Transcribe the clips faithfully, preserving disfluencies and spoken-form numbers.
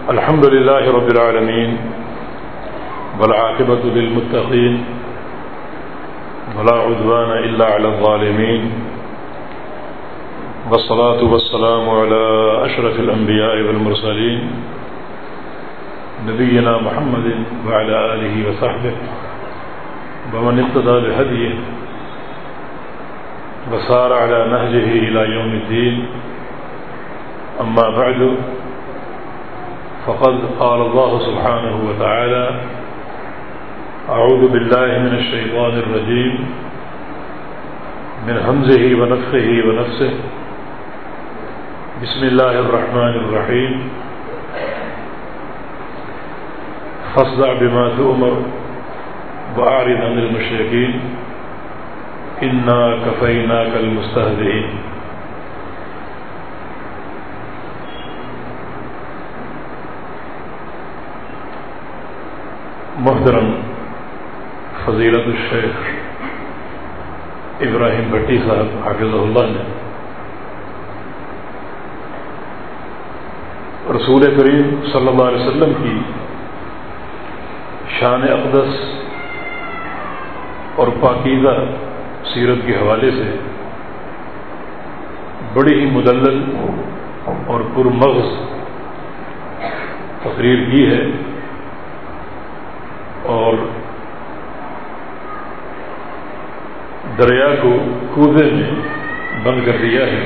الحمد لله رب العالمين والعاقبة للمتقين ولا عدوان إلا على الظالمين والصلاة والسلام على أشرف الأنبياء والمرسلين نبينا محمد وعلى آله وصحبه ومن اقتدى بهديه وسار على نهجه إلى يوم الدين. أما بعد، فقد قال الله سبحانه وتعالى: أعوذ بالله من الشيطان الرجيم من همزه ونفخه ونفسه بسم الله الرحمن الرحيم فاصدع بما تؤمر وأعرض عن المشركين إنا كفيناك المستهزئين. محترم فضیلت الشیخ ابراہیم بھٹی صاحب حافظہ اللہ نے رسول کریم صلی اللہ علیہ وسلم کی شان اقدس اور پاکیزہ سیرت کے حوالے سے بڑی ہی مدلل اور پرمغز تقریر کی ہے اور دریا کو کوزے میں بند کر دیا ہے.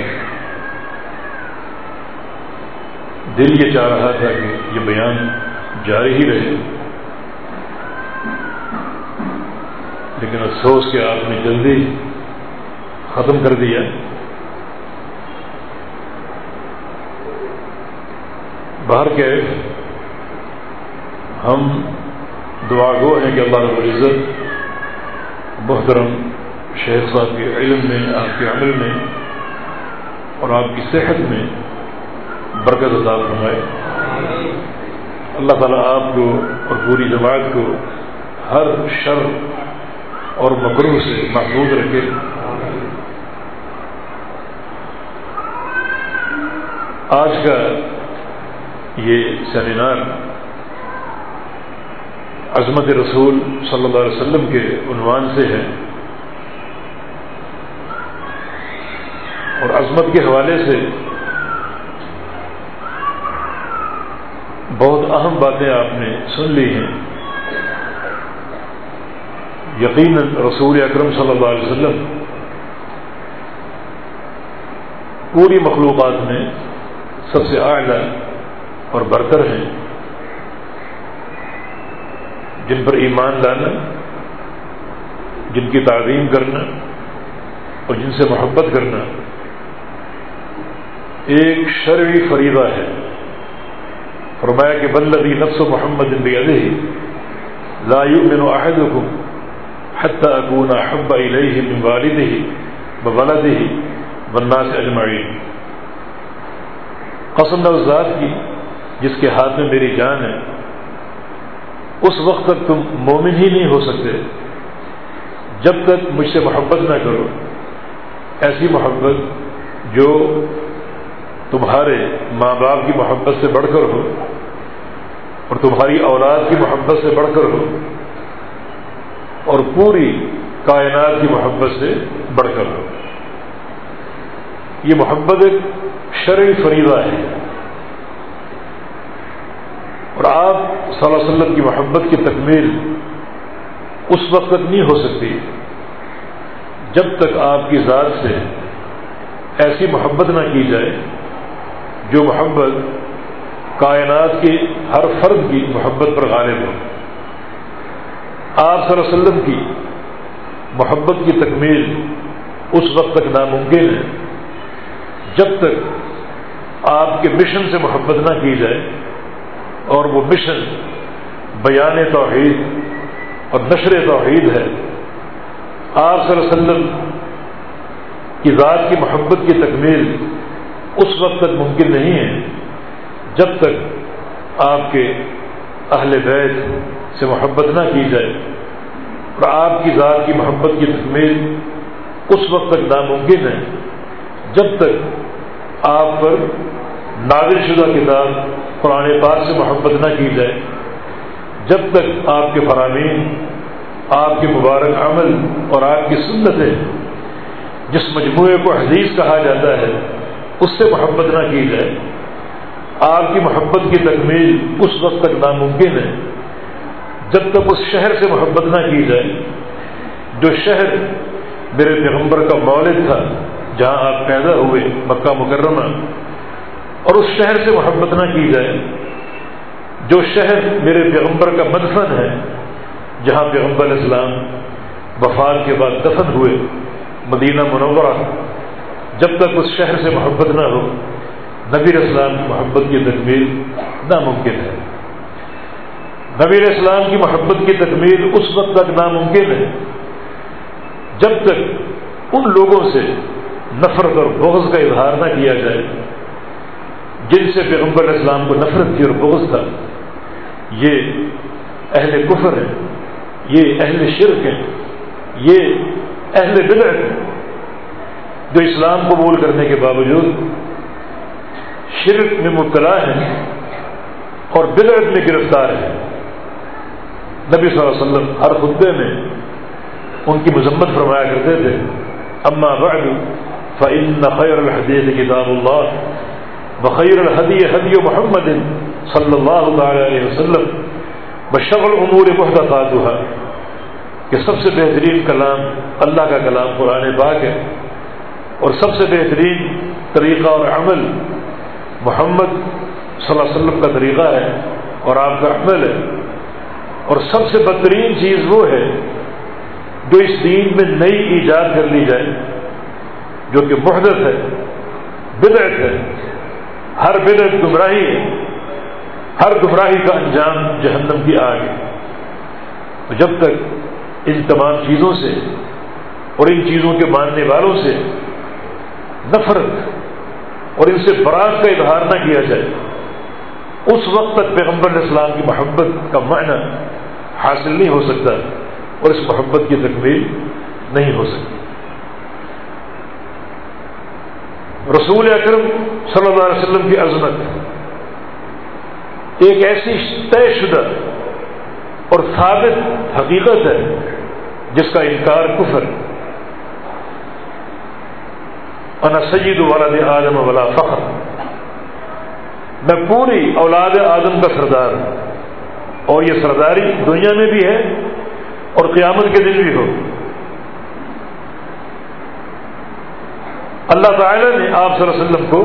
دل یہ چاہ رہا تھا کہ یہ بیان جاری ہی رہے، لیکن افسوس کہ آپ نے جلدی ختم کر دیا. باہر کے ہم دعا گو ہیں کہ اللہ رب العزت محترم شیخ صاحب کے علم میں، آپ کے عمل میں اور آپ کی صحت میں برکت عطا فرمائے. اللہ تعالیٰ آپ کو اور پوری جماعت کو ہر شر اور مکروہ سے محفوظ رکھے. آج کا یہ سیمینار عظمت رسول صلی اللہ علیہ وسلم کے عنوان سے ہے اور عظمت کے حوالے سے بہت اہم باتیں آپ نے سن لی ہیں. یقیناً رسول اکرم صلی اللہ علیہ وسلم پوری مخلوقات میں سب سے اعلیٰ اور برتر ہیں، جن پر ایمان لانا، جن کی تعظیم کرنا اور جن سے محبت کرنا ایک شرعی فریضہ ہے. فرمایا کہ والذی نفس محمد بیدہ لا یؤمن احدکم حتی اکون احب الیہ من والدہ وولدہ والناس اجمعین. قسم اس ذات کی جس کے ہاتھ میں میری جان ہے، اس وقت تک تم مومن ہی نہیں ہو سکتے جب تک مجھ سے محبت نہ کرو، ایسی محبت جو تمہارے ماں باپ کی محبت سے بڑھ کر ہو اور تمہاری اولاد کی محبت سے بڑھ کر ہو اور پوری کائنات کی محبت سے بڑھ کر ہو. یہ محبت ایک شرعی فریضہ ہے اور آپ صلی اللہ علیہ وسلم کی محبت کی تکمیل اس وقت تک نہیں ہو سکتی جب تک آپ کی ذات سے ایسی محبت نہ کی جائے جو محبت کائنات کی ہر فرد کی محبت پر غالب ہو. آپ صلی اللہ علیہ وسلم کی محبت کی تکمیل اس وقت تک ناممکن ہے جب تک آپ کے مشن سے محبت نہ کی جائے اور وہ مشن بیان توحید اور نشر توحید ہے. آپ صلی اللہ علیہ وسلم کی ذات کی محبت کی تکمیل اس وقت تک ممکن نہیں ہے جب تک آپ کے اہل بیت سے محبت نہ کی جائے اور آپ کی ذات کی محبت کی تکمیل اس وقت تک ناممکن ہے جب تک آپ پر نازل شدہ کتاب قرآن پاک سے محبت نہ کی جائے جب تک آپ کے فرامین، آپ کے مبارک عمل اور آپ کی سنتیں جس مجموعے کو حدیث کہا جاتا ہے اس سے محبت نہ کی جائے، آپ کی محبت کی تکمیل اس وقت تک ناممکن ہے جب تک اس شہر سے محبت نہ کی جائے جو شہر میرے پیغمبر کا مولد تھا، جہاں آپ پیدا ہوئے، مکہ مکرمہ، اور اس شہر سے محبت نہ کی جائے جو شہر میرے پیغمبر کا مدفن ہے، جہاں پیغمبر علیہ السلام وفات کے بعد دفن ہوئے، مدینہ منورہ۔ جب تک اس شہر سے محبت نہ ہو نبی علیہ السلام کی محبت کی تکمیل ناممکن ہے۔ نبی علیہ السلام کی محبت کی تکمیل اس وقت تک ناممکن ہے جب تک ان لوگوں سے نفرت اور بغض کا اظہار نہ کیا جائے جن سے پیغمبر علیہ السلام کو نفرت تھی اور بغض تھا۔ یہ اہل کفر ہیں، یہ اہل شرک ہیں، یہ اہل بدعت ہیں جو اسلام قبول کرنے کے باوجود شرک میں مبتلا ہیں اور بدعت میں گرفتار ہیں۔ نبی صلی اللہ علیہ وسلم ہر خطبے میں ان کی مذمت فرمایا کرتے تھے، اما بعد فإن خیر الحدیث کتاب اللہ وخیر الہدی ہدی محمد صلی اللہ تعالی علیہ وسلم وشر الامور محدثاتها، کہ سب سے بہترین کلام اللہ کا کلام قرآن پاک ہے اور سب سے بہترین طریقہ اور عمل محمد صلی اللہ علیہ وسلم کا طریقہ ہے اور آپ کا عمل ہے، اور سب سے بدترین چیز وہ ہے جو اس دین میں نئی ایجاد کر لی جائے جو کہ محدث ہے، بدعت ہے۔ ہر بدعت گمراہی ہے، ہر گمراہی کا انجام جہنم کی آگ ہے۔ تو جب تک ان تمام چیزوں سے اور ان چیزوں کے ماننے والوں سے نفرت اور ان سے برات کا اظہار نہ کیا جائے اس وقت تک پیغمبر علیہ السلام کی محبت کا معنی حاصل نہیں ہو سکتا اور اس محبت کی تکمیل نہیں ہو سکتی۔ رسول اکرم صلی اللہ علیہ وسلم کی عظمت ایک ایسی طے شدہ اور ثابت حقیقت ہے جس کا انکار کفر۔ انا سید ولد آدم ولا فخر، میں پوری اولاد آدم کا سردار ہوں، اور یہ سرداری دنیا میں بھی ہے اور قیامت کے دن بھی ہو۔ اللہ تعالی نے آپ صلی اللہ علیہ وسلم کو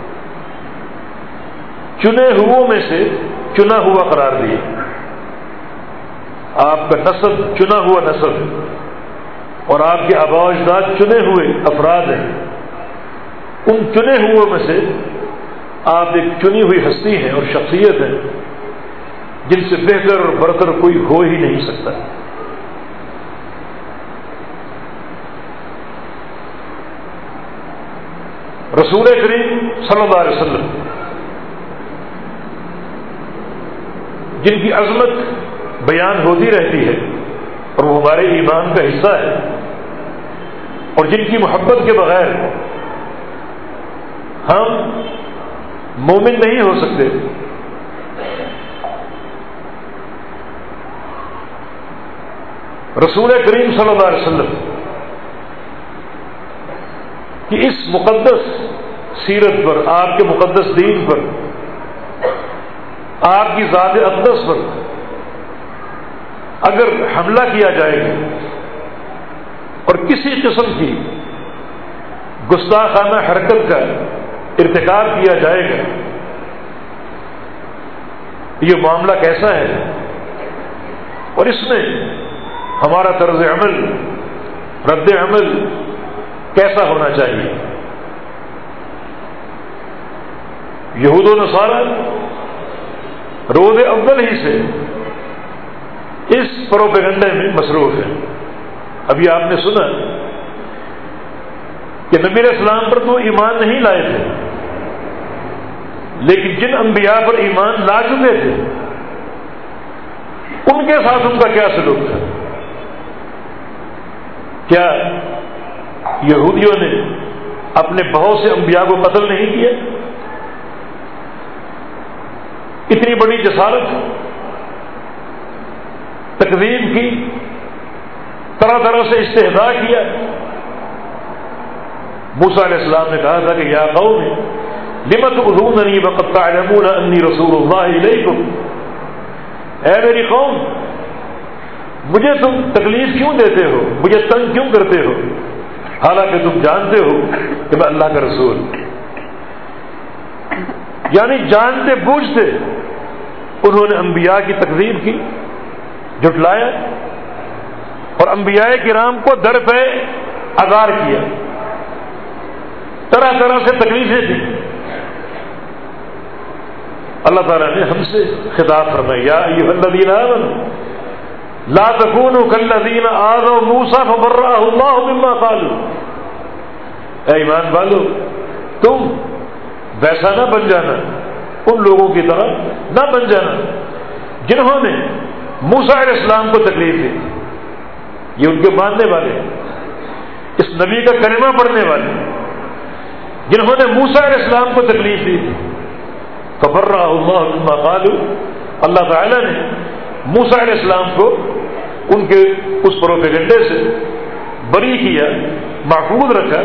چنے ہوئوں میں سے چنا ہوا قرار دیا۔ آپ کا نسب چنا ہوا نسب اور آپ کے آباء و اجداد چنے ہوئے افراد ہیں۔ ان چنے ہوئوں میں سے آپ ایک چنی ہوئی ہستی ہیں اور شخصیت ہیں جن سے بہتر اور برتر کوئی ہو ہی نہیں سکتا۔ رسول کریم صلی اللہ علیہ وسلم جن کی عظمت بیان ہوتی رہتی ہے اور وہ ہمارے ایمان کا حصہ ہے، اور جن کی محبت کے بغیر ہم مومن نہیں ہو سکتے، رسول کریم صلی اللہ علیہ وسلم کہ اس مقدس سیرت پر، آپ کے مقدس دین پر، آپ کی ذات اقدس پر اگر حملہ کیا جائے گا اور کسی قسم کی گستاخانہ حرکت کا ارتکاب کیا جائے گا، یہ معاملہ کیسا ہے اور اس میں ہمارا طرز عمل، رد عمل کیسا ہونا چاہیے۔ یہود و نصارہ روز اول ہی سے اس پروپیگنڈے میں مصروف ہیں۔ ابھی آپ نے سنا کہ نبی علیہ السلام پر تو ایمان نہیں لائے تھے، لیکن جن انبیاء پر ایمان لا چکے تھے ان کے ساتھ ان کا کیا سلوک تھا؟ کیا یہودیوں نے اپنے بہت سے انبیاء کو قتل نہیں کیا؟ اتنی بڑی جسارت، تکذیب کی، طرح طرح سے استہزاء کیا۔ موسیٰ علیہ السلام نے کہا تھا کہ یا قوم لم تؤذوننی وقد تعلمون انی رسول اللہ الیکم، اے میری قوم مجھے تم تکلیف کیوں دیتے ہو، مجھے تنگ کیوں کرتے ہو، حالانکہ تم جانتے ہو کہ میں اللہ کا رسول۔ یعنی جانتے بوجھتے انہوں نے انبیاء کی تکذیب کی، جھٹلایا، اور انبیاء کرام کو در پہ عذار کیا، طرح طرح سے تکلیفیں دی۔ اللہ تعالیٰ نے ہم سے خطاب فرمایا یا ایھا الذین آمنوا لا تکونوا کالذین آذوا موسیٰ فبرأہ اللہ مما قالوا، اے ایمان والو تم ویسا نہ بن جانا، ان لوگوں کی طرح نہ بن جانا جنہوں نے موسیٰ علیہ السلام کو تکلیف دی۔ یہ ان کے ماننے والے، اس نبی کا کلمہ پڑھنے والے، جنہوں نے موسیٰ علیہ السلام کو تکلیف دی تھی۔ فبرأہ اللہ مما قالوا، اللہ تعالیٰ نے موسیٰ علیہ السلام کو ان کے اس پروپیگنڈے سے بری کیا، محفوظ رکھا۔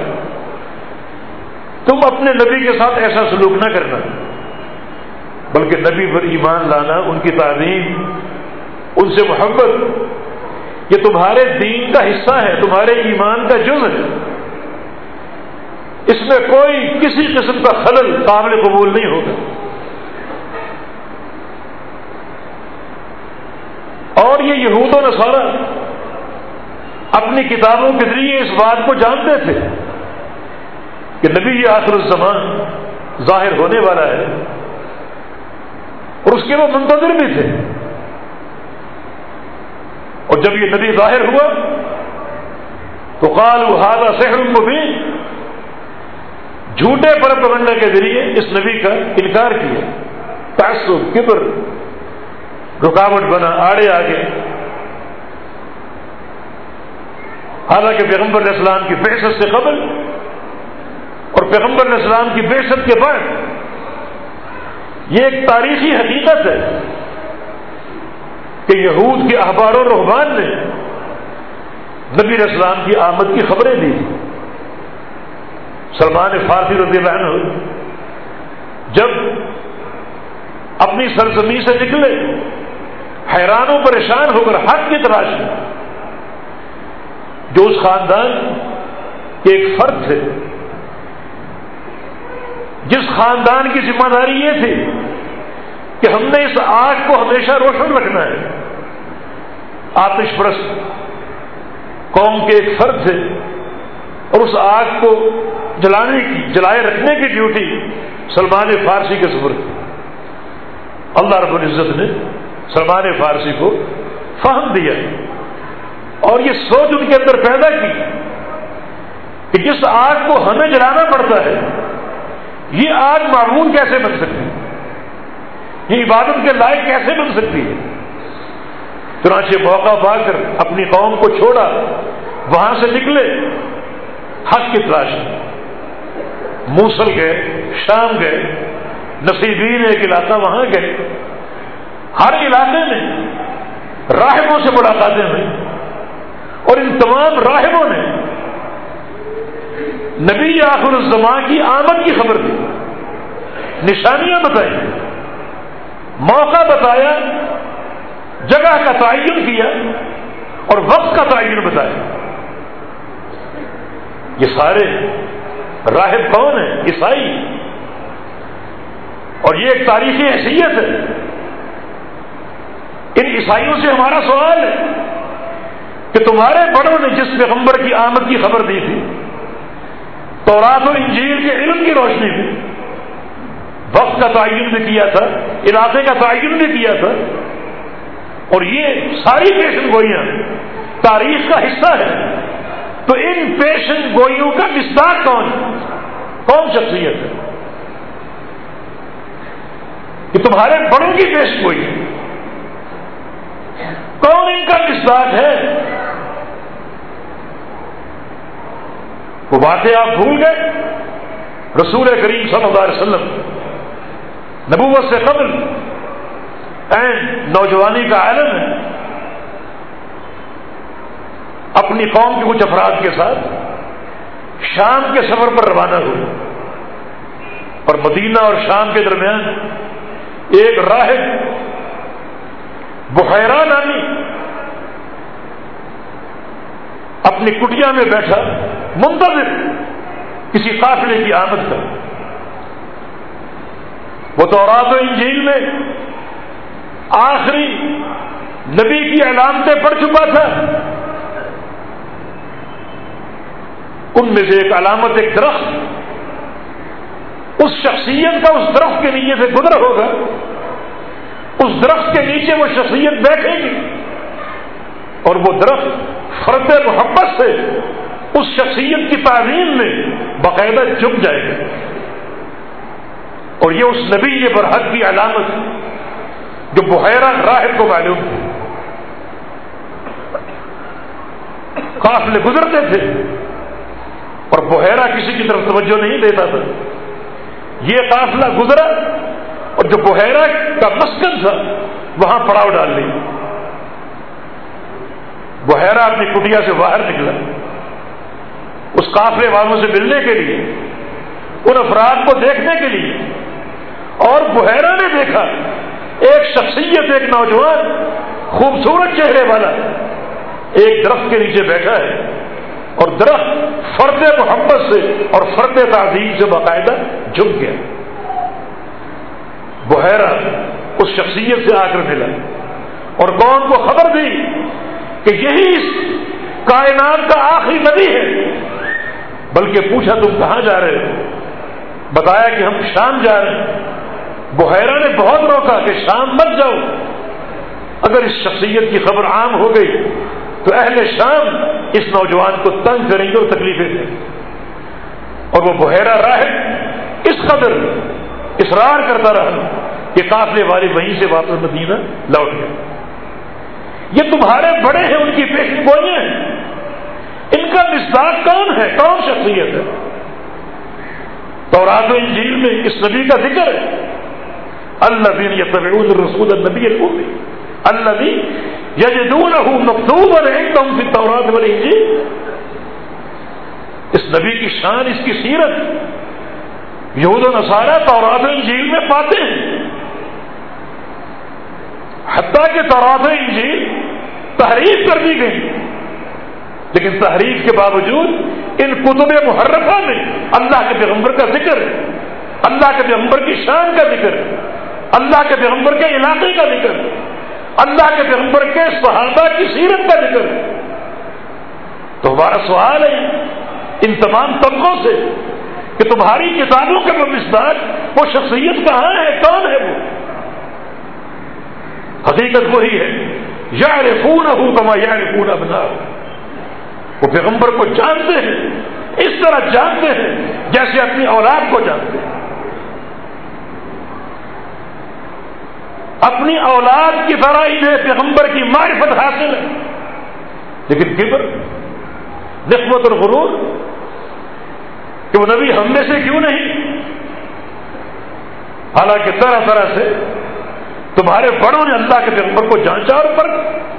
تم اپنے نبی کے ساتھ ایسا سلوک نہ کرنا، بلکہ نبی پر ایمان لانا، ان کی تعظیم، ان سے محبت، یہ تمہارے دین کا حصہ ہے، تمہارے ایمان کا جز ہے، اس میں کوئی کسی قسم کا خلل قابل قبول نہیں ہوگا۔ اور یہ یہود و نصارہ اپنی کتابوں کے ذریعے اس بات کو جانتے تھے کہ نبی آخر الزمان ظاہر ہونے والا ہے، اور اس کے وہ منتظر بھی تھے۔ اور جب یہ نبی ظاہر ہوا تو قالوا ھذا سحر مبین، جھوٹے پروپیگنڈا کے ذریعے اس نبی کا انکار کیا، تعصب، کبر رکاوٹ بنا، آڑے آگے۔ حالانکہ پیغمبر علیہ السلام کی بعثت سے قبل اور پیغمبر علیہ السلام کی بعثت کے بعد یہ ایک تاریخی حقیقت ہے کہ یہود کے احبار و رہبان نے نبی علیہ السلام کی آمد کی خبریں دی۔ سلمان فارسی رضی اللہ عنہ جب اپنی سرزمین سے نکلے، حیران و پریشان ہو کر حق کی تلاش میں، جو اس خاندان کے ایک فرد تھے، جس خاندان کی ذمہ داری یہ تھی کہ ہم نے اس آگ کو ہمیشہ روشن رکھنا ہے، آتش پرست قوم کے ایک فرد تھے، اور اس آگ کو جلانے کی، جلائے رکھنے کی ڈیوٹی سلمان فارسی کے سپرد کی۔ اللہ رب العزت نے سلمان فارسی کو فہم دیا اور یہ سوچ ان کے اندر پیدا کی کہ جس آگ کو ہمیں جلانا پڑتا ہے، یہ آگ معمول کیسے بن سکتی ہے، یہ عبادت کے لائق کیسے بن سکتی ہے۔ چنانچہ موقع پا کر اپنی قوم کو چھوڑا، وہاں سے نکلے حق کی تلاش میں، موصل گئے، شام گئے، نصیبین ایک علاقہ وہاں گئے۔ ہر علاقے میں راہبوں سے ملاقاتیں ہوئی، اور ان تمام راہبوں نے نبی آخر الزمان کی آمد کی خبر دی، نشانیاں بتائی، موقع بتایا، جگہ کا تعین کیا اور وقت کا تعین بتایا۔ یہ سارے راہب کون ہیں؟ عیسائی، اور یہ ایک تاریخی حیثیت ہے۔ ان عیسائیوں سے ہمارا سوال ہے کہ تمہارے بڑوں نے جس پیغمبر کی آمد کی خبر دی تھی، تورات و انجیل کے علم کی روشنی میں، وقت کا تعین بھی کیا تھا، علاقے کا تعین بھی کیا تھا، اور یہ ساری پیشن گوئیاں تاریخ کا حصہ ہے، تو ان پیشن گوئیوں کا مصداق کون ہے؟ کون شخصیت ہے کہ تمہارے بڑوں کی پیشن گوئی؟ کون ان کا مصداق ہے؟ وہ باتیں آپ بھول گئے؟ رسول کریم صلی اللہ علیہ وسلم نبوت سے قبل عین نوجوانی کا عالم ہے، اپنی قوم کے کچھ افراد کے ساتھ شام کے سفر پر روانہ ہوئے، اور مدینہ اور شام کے درمیان ایک راہب بحیرہ نامی اپنی کٹیا میں بیٹھا منتظر کسی قافلے کی آمد کا۔ وہ تورات و انجیل میں آخری نبی کی علامتیں پڑھ چکا تھا، ان میں سے ایک علامت ایک درخت، اس شخصیت کا اس درخت کے نیچے سے گزر ہوگا، اس درخت کے نیچے وہ شخصیت بیٹھے گی اور وہ درخت فرد محبت سے اس شخصیت کی تعظیم میں باقاعدہ جھک جائے گا، اور یہ اس نبی برحق کی علامت جو بحیرہ راہب کو معلوم تھی۔ قافلے گزرتے تھے اور بحیرہ کسی کی طرف توجہ نہیں دیتا تھا، یہ قافلہ گزرا اور جو بحیرہ کا مسکن تھا وہاں پڑاؤ ڈال لی۔ بحیرہ اپنی کٹیا سے باہر نکلا اس قافلے والوں سے ملنے کے لیے، ان افراد کو دیکھنے کے لیے، اور بحیرہ نے دیکھا ایک شخصیت، ایک نوجوان خوبصورت چہرے والا ایک درخت کے نیچے بیٹھا ہے، اور درخت فرد محبت سے اور فرد تعظیم سے باقاعدہ جھک گیا۔ بحیرہ اس شخصیت سے آ کر ملا اور قوم کو خبر دی کہ یہی اس کائنات کا آخری نبی ہے، بلکہ پوچھا تم کہاں جا رہے ہو؟ بتایا کہ ہم شام جا رہے ہیں۔ بحیرہ نے بہت روکا کہ شام مت جاؤ، اگر اس شخصیت کی خبر عام ہو گئی تو اہل شام اس نوجوان کو تنگ کریں گے اور تکلیفیں دیں گے۔ اور وہ بحیرہ راہب اس قدر اصرار کرتا رہا کہ قافلے والے وہیں سے واپس مدینہ لوٹ گئے۔ یہ تمہارے بڑے ہیں، ان کی پیش گوئیاں ہیں، ان کا مصداق کون ہے، کون شخصیت ہے؟ تورات و انجیل میں اس نبی کا ذکر ہے، الذین یتبعون الرسول النبی الامی الذی یجدونہ مکتوبا عندہم فی التوراۃ والانجیل۔ اس نبی کی شان، اس کی سیرت یہود و نصارہ تورات و انجیل میں پاتے ہیں، حتیٰ کہ تورات و انجیل تحریف کر دی گئی، لیکن تحریف کے باوجود ان کتب محرفہ میں اللہ کے پیغمبر کا ذکر ہے، اللہ کے پیغمبر کی شان کا ذکر ہے، اللہ کے پیغمبر کے علاقے کا ذکر ہے، اللہ کے پیغمبر کے صحابہ کی سیرت کا ذکر ہے۔ تو ہمارا سوال ہے ان تمام طبقوں سے کہ تمہاری کتابوں کے مصداق وہ شخصیت کہاں ہے، کون ہے وہ؟ حقیقت وہی ہے، یعرفونہ کما یعرفون ابناءہم، وہ پیغمبر کو جانتے ہیں، اس طرح جانتے ہیں جیسے اپنی اولاد کو جانتے ہیں۔ اپنی اولاد کی طرح انہیں پیغمبر کی معرفت حاصل ہے، لیکن کبر، نخوت اور غرور کہ وہ نبی ہم میں سے کیوں نہیں، حالانکہ طرح طرح سے تمہارے بڑوں نے اللہ کے پیغمبر کو جانچا اور پرکھا۔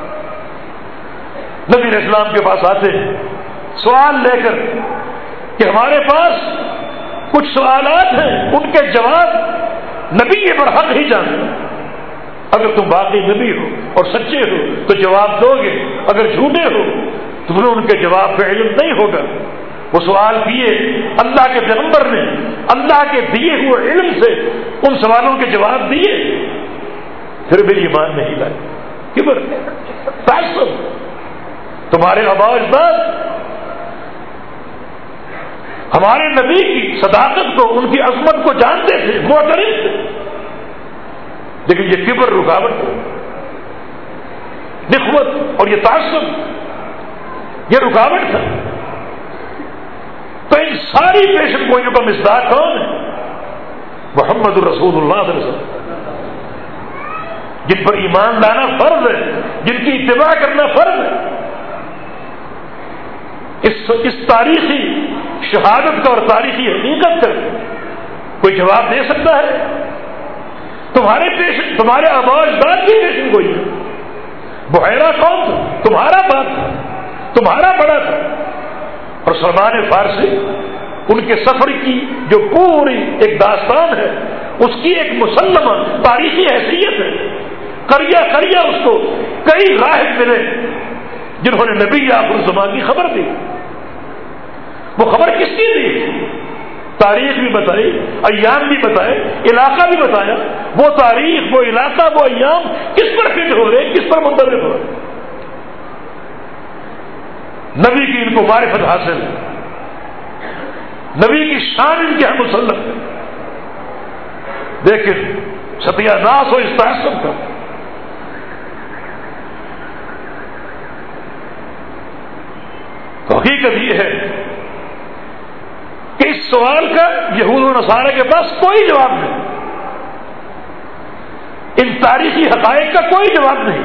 نبی علیہ السلام کے پاس آتے ہیں سوال لے کر کہ ہمارے پاس کچھ سوالات ہیں، ان کے جواب نبی برحق ہی جانتے، اگر تم باقی نبی ہو اور سچے ہو تو جواب دو گے، اگر جھوٹے ہو تو تمہیں ان کے جواب پہ علم نہیں ہوگا۔ وہ سوال کیے، اللہ کے پیغمبر نے اللہ کے دیے ہوئے علم سے ان سوالوں کے جواب دیے، پھر بھی ایمان نہیں لائے۔ کبر، تعصب، تمہارے آباء و اجداد ہمارے نبی کی صداقت کو، ان کی عظمت کو جانتے تھے، معترف تھے، لیکن یہ کبر رکاوٹ، نخوت اور یہ تعصب یہ رکاوٹ تھا۔ تو ان ساری پیشن گوئیوں کا مصداق کون ہے؟ محمد الرسول اللہ صلی اللہ علیہ وسلم، جن پر ایمان لانا فرض ہے، جن کی اتباع کرنا فرض ہے۔ اس اس تاریخی شہادت کا اور تاریخی حقیقت کا کوئی جواب دے سکتا ہے؟ تمہارے پیشن تمہارے آباء اجداد کی پیشن گوئی ہے. بحیرہ کون تھا؟ تمہارا باپ تھا، تمہارا بڑا تھا. اور سلمان فارسی ان کے سفر کی جو پوری ایک داستان ہے، اس کی ایک مسلمہ تاریخی حیثیت ہے. قریہ قریہ اس کو کئی راہب ملے جنہوں نے نبی آخر الزمان کی خبر دی. وہ خبر کس کی دی؟ تاریخ بھی بتائی، ایام بھی بتائے، علاقہ بھی بتایا. وہ تاریخ، وہ علاقہ، وہ ایام کس پر فٹ ہو رہے، کس پر منتظر ہو رہے. نبی کی ان کو معرفت حاصل، نبی کی شان ان کے ہم مسلم ہے. لیکن ستیہ ناس ہو اس تعصب کا. تو حقیقت یہ ہے کہ اس سوال کا یہود و نصارہ کے پاس کوئی جواب نہیں، ان تاریخی حقائق کا کوئی جواب نہیں.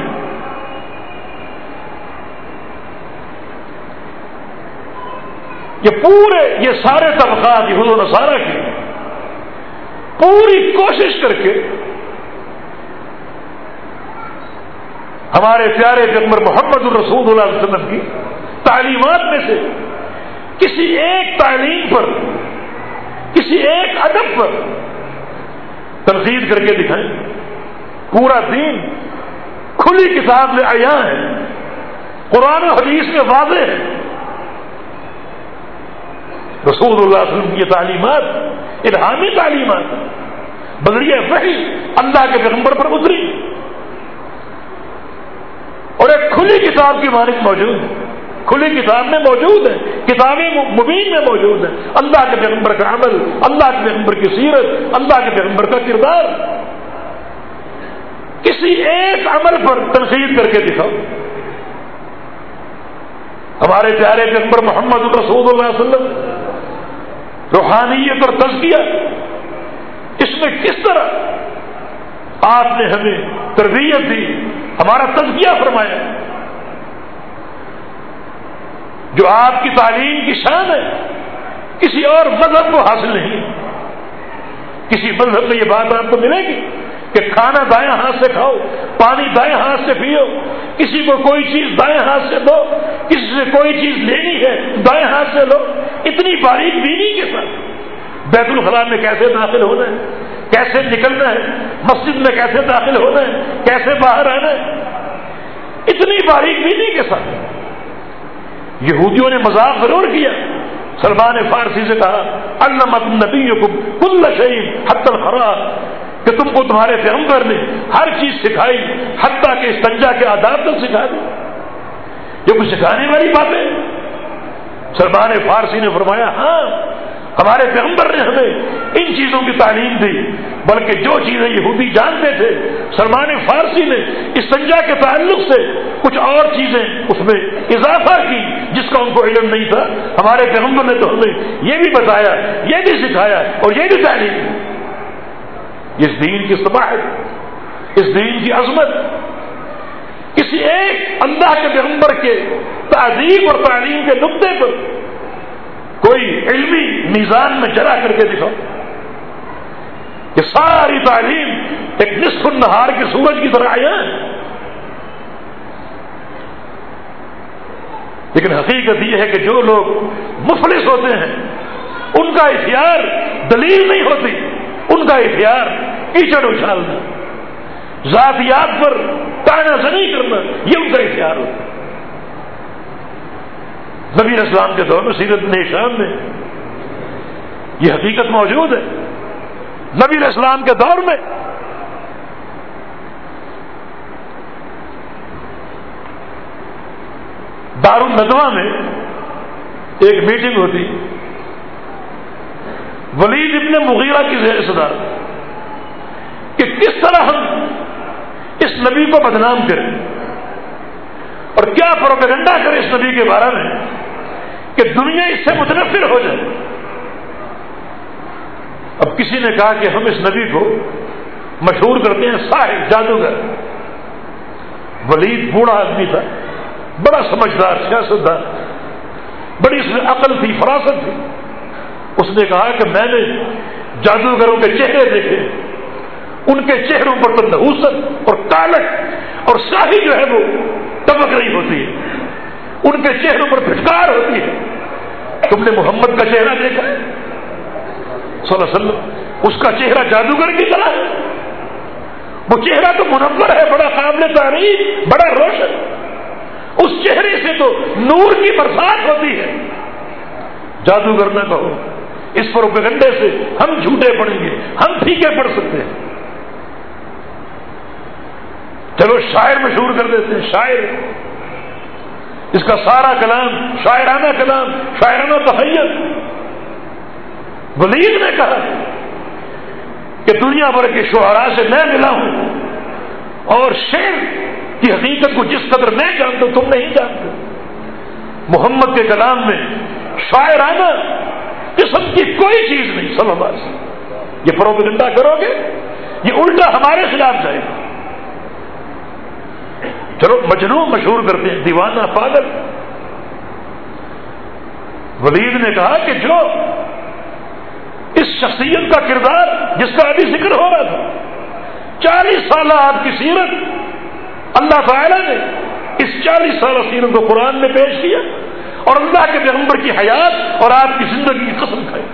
یہ پورے یہ سارے طبقات یہود و نصارہ کی پوری کوشش کر کے ہمارے پیارے پیغمبر محمد الرسول اللہ علیہ وسلم کی تعلیمات میں سے کسی ایک تعلیم پر، کسی ایک ادب پر تنقید کر کے دکھائیں. پورا دین کھلی کتاب میں عیاں ہے، قرآن و حدیث میں واضح ہے. رسول اللہ صلی اللہ علیہ وسلم کی یہ تعلیمات الہامی تعلیمات بذریعہ وحی اللہ کے پیغمبر پر اتری، اور ایک کھلی کتاب کی مالک موجود ہے. کھلی کتاب میں موجود ہے، کتابیں مبین میں موجود ہے. اللہ کے پیغمبر کا عمل، اللہ کے پیغمبر کی سیرت، اللہ کے پیغمبر کا کردار. کسی ایک عمل پر تنقید کر کے دکھاؤ. ہمارے پیارے پیغمبر محمد الرسول اللہ علیہ وسلم روحانیت اور تزکیہ، اس میں کس طرح آپ نے ہمیں تربیت دی، ہمارا تزکیہ فرمایا. جو آپ کی تعلیم کی شان ہے کسی اور مذہب کو حاصل نہیں. کسی مذہب میں یہ بات آپ کو ملے گی کہ کھانا دائیں ہاتھ سے کھاؤ، پانی دائیں ہاتھ سے پیو، کسی کو کوئی چیز دائیں ہاتھ سے دو، کسی سے کوئی چیز لینی ہے دائیں ہاتھ سے لو. اتنی باریک بینی کے ساتھ بیت الخلاء میں کیسے داخل ہونا ہے، کیسے نکلنا ہے، مسجد میں کیسے داخل ہونا ہے، کیسے باہر آنا ہے، اتنی باریک بینی کے ساتھ. یہودیوں نے مذاق ضرور کیا. سلمان فارسی سے کہا علمت نبیکم کل شیء حتی الخراء، کہ تم کو تمہارے پیغمبر نے ہر چیز سکھائی حتیٰ کہ استنجا کے آداب تک سکھا دی. یہ کچھ سکھانے والی باتیں. سلمان فارسی نے فرمایا ہاں ہمارے پیغمبر نے ہمیں ان چیزوں کی تعلیم دی، بلکہ جو چیزیں یہودی جانتے تھے سلمان فارسی نے استنجا کے تعلق سے کچھ اور چیزیں اس میں اضافہ کی جس کا ان کو علم نہیں تھا. ہمارے پیغمبر نے تو ہمیں یہ بھی بتایا، یہ بھی سکھایا اور یہ بھی تعلیم دی. اس دین کی صباحت، اس دین کی عظمت کسی ایک اللہ کے پیغمبر کے تعظیم اور تعلیم کے نقطے پر کوئی علمی میزان میں جلا کر کے دکھاؤ کہ ساری تعلیم ایک نصف النہار کے سورج کی طرح آیا ہے. لیکن حقیقت یہ ہے کہ جو لوگ مفلس ہوتے ہیں ان کا اختیار دلیل نہیں ہوتی، ان کا اختیار کیچڑ اچھالنا، ذاتیات پر طعنہ زنی کرنا، یہ ان کا اختیار ہوتا ہے. نبی اسلام کے دور میں سیرت نشان میں یہ حقیقت موجود ہے. نبی اسلام کے دور میں دارالندوہ میں ایک میٹنگ ہوتی، ولید ابن مغیرہ کی زیر صدر کہ کس طرح ہم اس نبی کو بدنام کریں اور کیا پروپیگنڈا کریں اس نبی کے بارے میں کہ دنیا اس سے متنفر ہو جائے. اب کسی نے کہا کہ ہم اس نبی کو مشہور کرتے ہیں ساحر، جادوگر. ولید بوڑھا آدمی تھا، بڑا سمجھدار سیاستدان، بڑی اس میں عقل تھی، فراست تھی. اس نے کہا کہ میں نے جادوگروں کے چہرے دیکھے ان کے چہروں پر تو نحوست اور کالک اور سیاہی جو ہے وہ ٹپک رہی ہوتی ہے، ان کے چہروں پر پھٹکار ہوتی ہے. تم نے محمد کا چہرہ دیکھا ہے صلی اللہ علیہ وسلم؟ اس کا چہرہ جادوگر کی طرح ہے. وہ چہرہ تو منور ہے، بڑا قابل تعریف، بڑا روشن. اس چہرے سے تو نور کی برسات ہوتی ہے. جادوگر نہ کہو، اس پروپیگنڈے سے ہم جھوٹے پڑیں گے، ہم پھیکے پڑ سکتے ہیں. چلو شاعر مشہور کر دیتے ہیں. شاعر، اس کا سارا کلام شاعرانہ کلام، شاعرانہ تخیل. ولید نے کہا کہ دنیا بھر کے شعراء سے میں ملا ہوں اور شعر کی حقیقت کو جس قدر میں جانتا ہوں تم نہیں جانتے. محمد کے کلام میں شاعرانہ قسم کی کوئی چیز نہیں صلی اللہ علیہ وسلم. یہ پروپیگنڈا کرو گے یہ الٹا ہمارے خلاف جائے گا. چلو مجنون مشہور کرتے ہیں، دیوانہ، پاگل. ولید نے کہا کہ جو اس شخصیت کا کردار جس کا ابھی ذکر ہو رہا تھا، چالیس سالہ آپ کی سیرت اللہ تعالی نے اس چالیس سالہ سیرت کو قرآن میں پیش کیا اور اللہ کے پیغمبر کی حیات اور آپ کی زندگی کی قسم کھائی.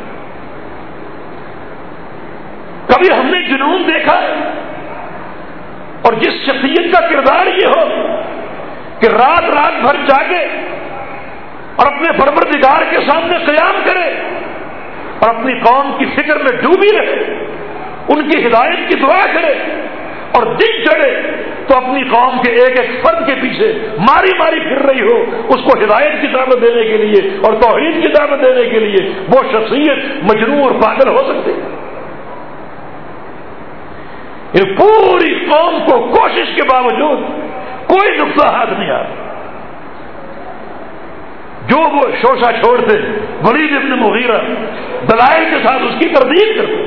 کبھی ہم نے جنون دیکھا ہے؟ اور جس شخصیت کا کردار یہ ہو کہ رات رات بھر جاگے اور اپنے پروردگار کے سامنے قیام کرے اور اپنی قوم کی فکر میں ڈوبی رہے، ان کی ہدایت کی دعا کرے اور دن چڑھے تو اپنی قوم کے ایک ایک فرد کے پیچھے ماری ماری پھر رہی ہو اس کو ہدایت کی دعوت دینے کے لیے اور توحید کی دعوت دینے کے لیے، وہ شخصیت مجنون اور پاگل ہو سکتی ہے؟ یہ پوری قوم کو کوشش کے باوجود کوئی نقطہ ہاتھ نہیں آ رہا. جو وہ شوشہ چھوڑتے ولید ابن مغیرہ دلائل کے ساتھ اس کی تردید کرتے،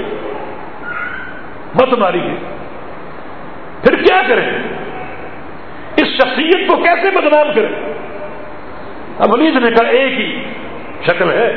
مت ماری گئی. پھر کیا کریں؟ اس شخصیت کو کیسے بدنام کریں؟ اب ولید نے کہا ایک ہی شکل ہے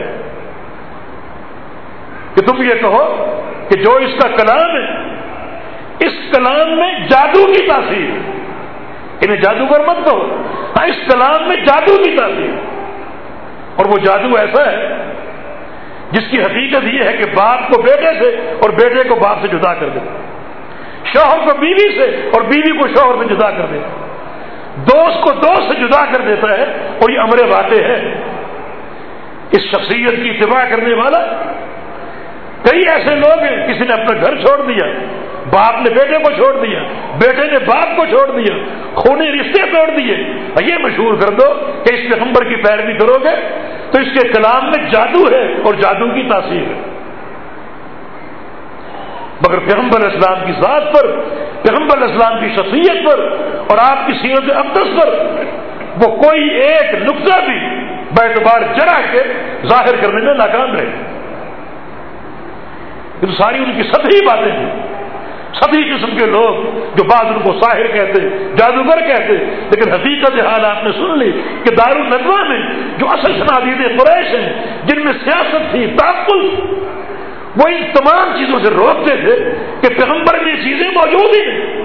کہ تم یہ کہو کہ جو اس کا کلام ہے اس کلام میں جادو کی تاثیر، انہیں جادوگر مت کہو، ہاں اس کلام میں جادو کی تاثیر. اور وہ جادو ایسا ہے جس کی حقیقت یہ ہے کہ باپ کو بیٹے سے اور بیٹے کو باپ سے جدا کر دیتا، شوہر کو بیوی سے اور بیوی کو شوہر سے جدا کر دیتا، دوست کو دوست سے جدا کر دیتا ہے. اور یہ امر واقع ہے. اس شخصیت کی اتباع کرنے والا کئی ایسے لوگ ہیں، کسی نے اپنا گھر چھوڑ دیا، باپ نے بیٹے کو چھوڑ دیا، بیٹے نے باپ کو چھوڑ دیا، خونی رشتے توڑ دیے. یہ مشہور کر دو کہ اس پیغمبر کی پیروی کرو گے تو اس کے کلام میں جادو ہے اور جادو کی تاثیر ہے. مگر پیغمبر علیہ السلام کی ذات پر، پیغمبر علیہ السلام کی شخصیت پر اور آپ کی سیرت اقدس پر وہ کوئی ایک نقطہ بھی باعتبار جرح کے ظاہر کرنے میں ناکام رہے. یہ تو ساری ان کی سطحی باتیں تھیں. سبھی قسم کے لوگ جو بعض ان کو ساحر کہتے، جادوگر کہتے، لیکن حقیقت حال آپ نے سن لی کہ دارالندوا میں جو اصل شنادید قریش ہیں جن میں سیاست تھی، تعقل، وہ ان تمام چیزوں سے روکتے تھے کہ پیغمبر میں یہ چیزیں موجود ہی نہیں.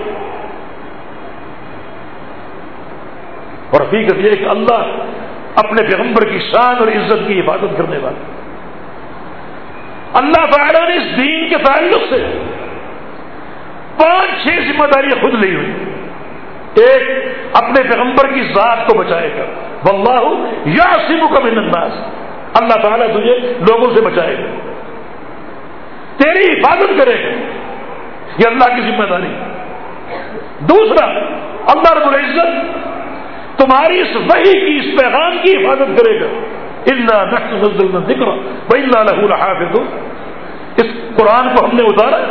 اور حقیقت یہ کہ اللہ اپنے پیغمبر کی شان اور عزت کی حفاظت کرنے والا. اللہ تعالیٰ نے اس دین کے تعلق سے پانچ چھ ذمہ داریاں خود لی ہوئی. ایک، اپنے پیغمبر کی ذات کو بچائے گا، واللہ یعصمک من الناس، اللہ تعالیٰ تجھے لوگوں سے بچائے گا، تیری حفاظت کرے گا، یہ اللہ کی ذمہ داری. دوسرا، اللہ رب العزت تمہاری اس وحی کی، اس پیغام کی حفاظت کرے گا. انا نحن نزلنا الذکر وانا له لحافظون. اس قرآن کو ہم نے اتارا،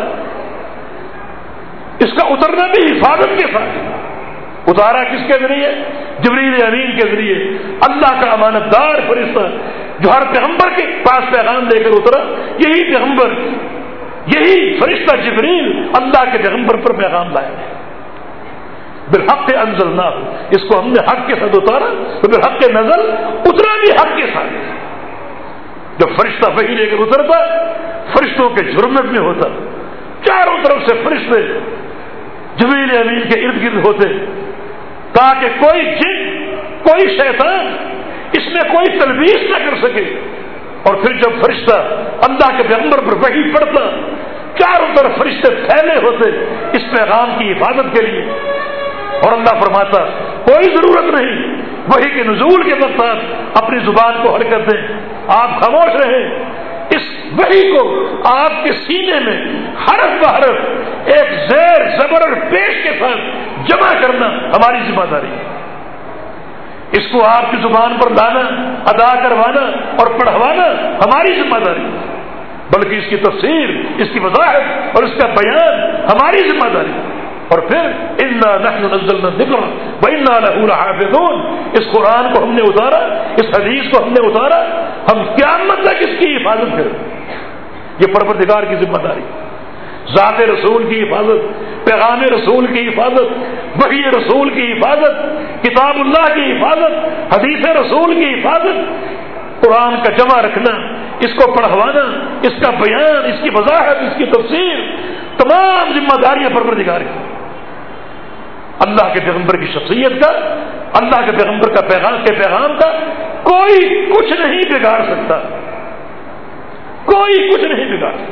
اس کا اترنا بھی حفاظت کے ساتھ. اتارا کس کے ذریعے؟ جبریل امین کے ذریعے، اللہ کا امانت دار فرشتہ جو ہر پیغمبر کے پاس پیغام لے کر اترا. یہی پیغمبر، یہی فرشتہ جبریل اللہ کے پیغمبر پر پیغام لائے. بالحق انزلناہ، اس کو ہم نے حق کے ساتھ اتارا، تو بالحق نزل، اترا بھی حق کے ساتھ. جب فرشتہ وحی لے کر اترتا فرشتوں کے جرمت میں ہوتا، چاروں طرف سے فرشتے جبریل امین کے ارد گرد ہوتے تاکہ کوئی جن کوئی شیطان اس میں کوئی تلبیس نہ کر سکے. اور پھر جب فرشتہ اللہ کے پیغمبر پر وحی پڑتا چاروں طرف فرشتے پھیلے ہوتے اس پیغام کی حفاظت کے لیے. اور اللہ فرماتا کوئی ضرورت نہیں وحی کے نزول کے وقت آپ اپنی زبان کو حرکت دیں, آپ خاموش رہیں. اس وحی کو آپ کے سینے میں حرف بحرف ایک زیر زبر اور پیش کے ساتھ جمع کرنا ہماری ذمہ داری ہے. اس کو آپ کی زبان پر لانا, ادا کروانا اور پڑھوانا ہماری ذمہ داری ہے, بلکہ اس کی تفسیر, اس کی وضاحت اور اس کا بیان ہماری ذمہ داری ہے. اور پھر انا نحن نزلنا الذکر وانا لہ لحافظون, اس قرآن کو ہم نے اتارا, اس حدیث کو ہم نے اتارا, ہم قیامت تک اس کی حفاظت کریں. یہ پروردگار کی ذمہ داری, ذات رسول کی حفاظت, پیغام رسول کی حفاظت, وحی رسول کی حفاظت, کتاب اللہ کی حفاظت, حدیث رسول کی حفاظت, قرآن کا جمع رکھنا, اس کو پڑھوانا, اس کا بیان, اس کی وضاحت, اس کی تفسیر, تمام ذمہ داریاں پروردگار کی. اللہ کے پیغمبر کی شخصیت کا, اللہ کے پیغمبر کا پیغام کے پیغام کا کوئی کچھ نہیں بگاڑ سکتا, کوئی کچھ نہیں بگاڑ سکتا.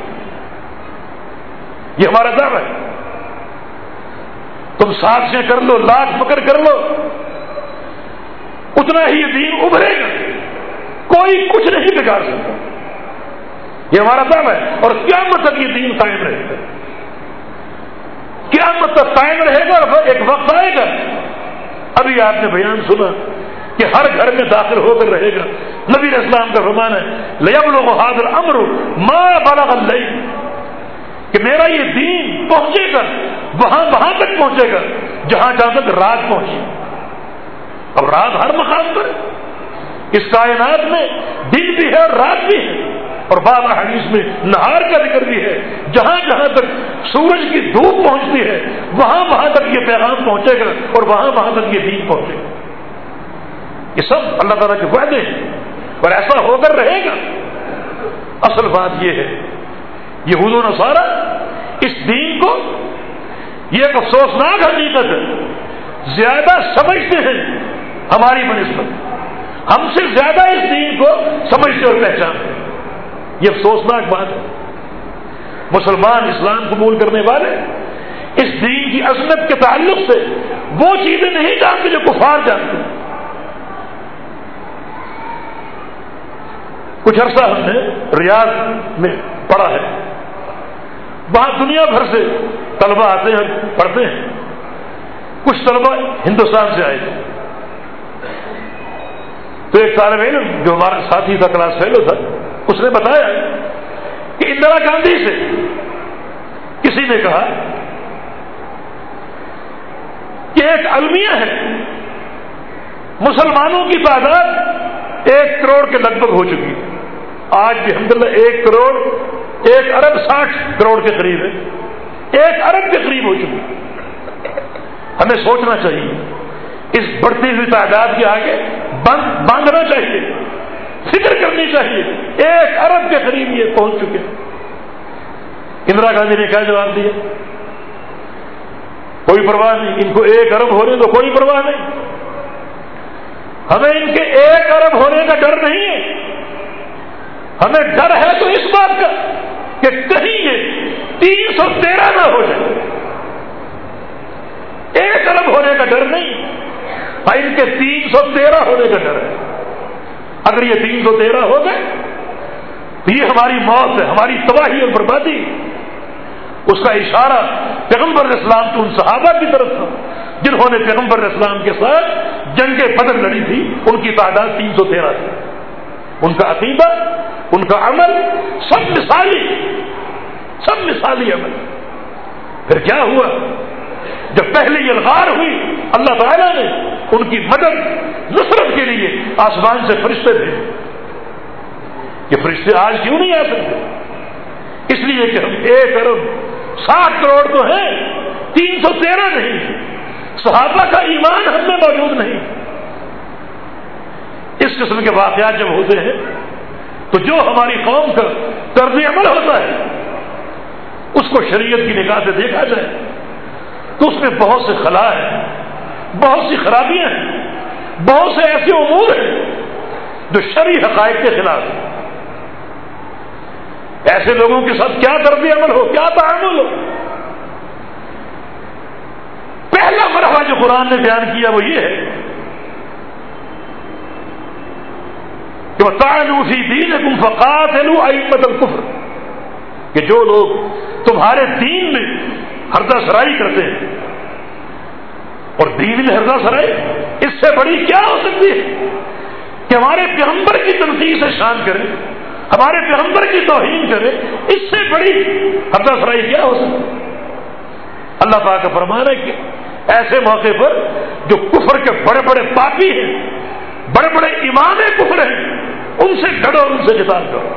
یہ ہمارا دعویٰ ہے. تم سازشیں کر لو, لاکھ فکر کر لو, اتنا ہی یہ دین ابھرے گا, کوئی کچھ نہیں بگاڑ سکتا. یہ ہمارا دعویٰ ہے. اور قیامت تک یہ دین قائم رہے گا, قیامت تک قائم رہے گا. اور ایک وقت آئے گا, ابھی آپ نے بیان سنا کہ ہر گھر میں داخل ہو کر رہے گا. نبی علیہ السلام کا فرمان ہے لیبلغ ھذا الامر ما بلغ اللیل, کہ میرا یہ دین پہنچے گا وہاں وہاں تک پہنچے گا جہاں جہاں تک رات پہنچی. اب رات ہر مقام پر, اس کائنات میں دن بھی ہے اور رات بھی ہے, اور بعض حدیث میں نہار کا ذکر بھی ہے. جہاں جہاں تک سورج کی دھوپ پہنچتی ہے وہاں وہاں تک یہ پیغام پہنچے گا اور وہاں وہاں تک یہ دین پہنچے گا. یہ سب اللہ تعالیٰ کے وعدے ہیں اور ایسا ہو کر رہے گا. اصل بات یہ ہے یہود و نصارہ اس دین کو, یہ ایک افسوسناک حقیقت ہے, زیادہ سمجھتے ہیں ہماری بنسبت, ہم سے زیادہ اس دین کو سمجھتے اور پہچانتے ہیں. یہ افسوسناک بات ہے. مسلمان اسلام قبول کرنے والے اس دین کی عظمت کے تعلق سے وہ چیزیں نہیں جانتے جو کفار جانتے ہیں. کچھ عرصہ ہم نے ریاض میں پڑھا ہے, وہاں دنیا بھر سے طلبہ آتے ہیں پڑھتے ہیں. کچھ طلبہ ہندوستان سے آئے تھے, تو ایک طالب علم جو ہمارا ساتھی تھا, کلاس فیلو تھا, اس نے بتایا کہ اندرا گاندھی سے کسی نے کہا کہ ایک المیہ ہے, مسلمانوں کی تعداد ایک کروڑ کے لگ بھگ ہو چکی ہے. آج بھی الحمدللہ ایک کروڑ ایک ارب ساٹھ کروڑ کے قریب ہے, ایک ارب کے قریب ہو چکی. ہمیں سوچنا چاہیے, اس بڑھتی ہوئی تعداد کے آگے باندھنا چاہیے, فکر کرنی چاہیے. ایک ارب کے قریب یہ پہنچ چکے. اندرا گاندھی نے کیا جواب دیا؟ کوئی پرواہ نہیں, ان کو ایک ارب ہونے تو کوئی پرواہ نہیں, ہمیں ان کے ایک ارب ہونے کا ڈر نہیں ہے. ہمیں ڈر ہے تو اس بات کا کہ کہیں یہ تین سو تیرہ نہ ہو جائے. ایک ارب ہونے کا ڈر نہیں, ان کے تین سو تیرہ ہونے کا ڈر ہے. اگر یہ تین سو تیرہ ہو گئے تو یہ ہماری موت ہے, ہماری تباہی اور بربادی. اس کا اشارہ پیغمبر اسلام کے ان صحابہ کی طرف تھا جنہوں نے پیغمبر اسلام کے ساتھ جنگ بدر لڑی تھی. ان کی تعداد تین سو تیرہ تھی. ان کا عقیدہ, ان کا عمل سب مثالی, سب مثالی عمل. پھر کیا ہوا جب پہلی الغار ہوئی, اللہ تعالیٰ نے ان کی مدد نصرت کے لیے آسمان سے فرشتے بھیجے. یہ فرشتے آج کیوں نہیں آ سکتے؟ اس لیے کہ ہم ایک ارب ساٹھ کروڑ تو ہیں, تین سو تیرہ نہیں. صحابہ کا ایمان ہم میں موجود نہیں. اس قسم کے واقعات جب ہوتے ہیں تو جو ہماری قوم کا طرز عمل ہوتا ہے اس کو شریعت کی نگاہ سے دیکھا جائے تو اس میں بہت سے خلا ہیں، بہت سی خرابیاں ہیں، بہت سے ایسے امور ہیں جو شرعی حقائق کے خلاف ہیں۔ ایسے لوگوں کے ساتھ کیا طرز عمل ہو، کیا تعامل ہو؟ پہلا مرحلہ جو قرآن نے بیان کیا وہ یہ ہے کہ وَطَعَنُوا فِي دِينِكُمْ فَقَاتِلُوا أَئِمَّةَ الْكُفْرِ، کہ جو لوگ تمہارے دین میں ہردہ سرائی کرتے ہیں، اور دین میں ہردہ سرائی اس سے بڑی کیا ہو سکتی ہے کہ ہمارے پیغمبر کی تنقید سے شان کرے، ہمارے پیغمبر کی توہین کرے، اس سے بڑی ہردہ سرائی کیا ہو سکتی ہے؟ اللہ پاک کا فرمان ہے کہ ایسے موقع پر جو کفر کے بڑے بڑے پاپی ہیں، بڑے بڑے امام کفر ہیں، ان سے لڑو، ان سے قتال کرو۔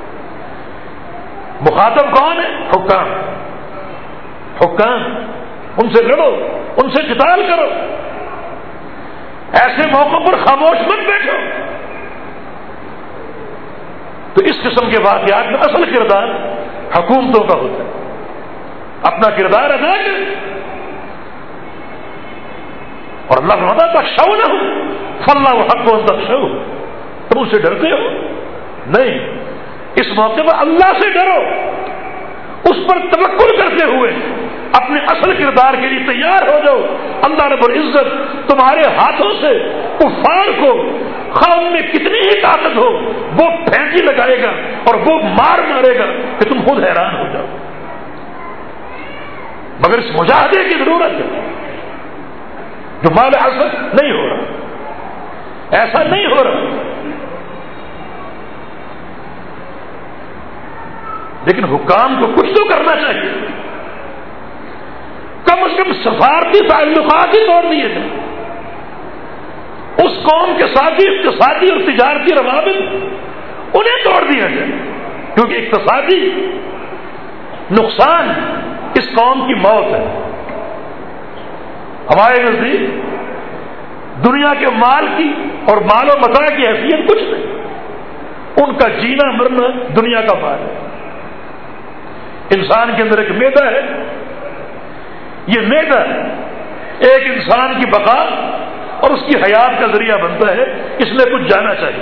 مخاطب کون ہے؟ حکام، حکام، ان سے لڑو، ان سے قتال کرو۔ ایسے موقع پر خاموش مت بیٹھو۔ تو اس قسم کے واقعات میں اصل کردار حکومتوں کا ہوتا ہے، اپنا کردار ادا کرے۔ اور اللہ فرماتا ہے تخشونہ فاللہ حق ان تخشوہ، تم اس سے ڈرتے ہو؟ نہیں، اس موقع پر اللہ سے ڈرو، اس پر توکل کرتے ہوئے اپنے اصل کردار کے لیے تیار ہو جاؤ۔ اللہ رب العزت تمہارے ہاتھوں سے کفار کو خواہ ان میں کتنی ہی طاقت ہو وہ پھینکی لگائے گا اور وہ مار مارے گا کہ تم خود حیران ہو جاؤ۔ مگر اس مجاہدے کی ضرورت ہے جو مال اثر نہیں ہو رہا، ایسا نہیں ہو رہا۔ لیکن حکام کو کچھ تو کرنا چاہیے، کم از کم سفارتی تعلقات ہی توڑ دیے تھے، اس قوم کے ساتھ اقتصادی اور تجارتی روابط انہیں توڑ دیا جائے، کیونکہ اقتصادی نقصان اس قوم کی موت ہے۔ ہمارے نزدیک دنیا کے مال کی اور مال و متاع کی حیثیت کچھ نہیں، ان کا جینا مرنا دنیا کا مال ہے۔ انسان کے اندر ایک معدہ ہے، یہ معدہ ایک انسان کی بقا اور اس کی حیات کا ذریعہ بنتا ہے، اس میں کچھ جانا چاہیے۔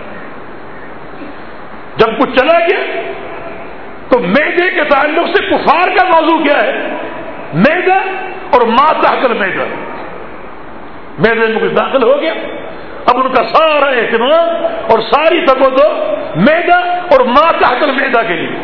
جب کچھ چلا گیا تو معدے کے تعلق سے کفار کا موضوع کیا ہے؟ معدہ اور ما تحت المعدہ، معدے میں کچھ داخل ہو گیا، اب ان کا سارا اہتمام اور ساری توجہ معدہ اور ما تحت المعدہ کے لیے۔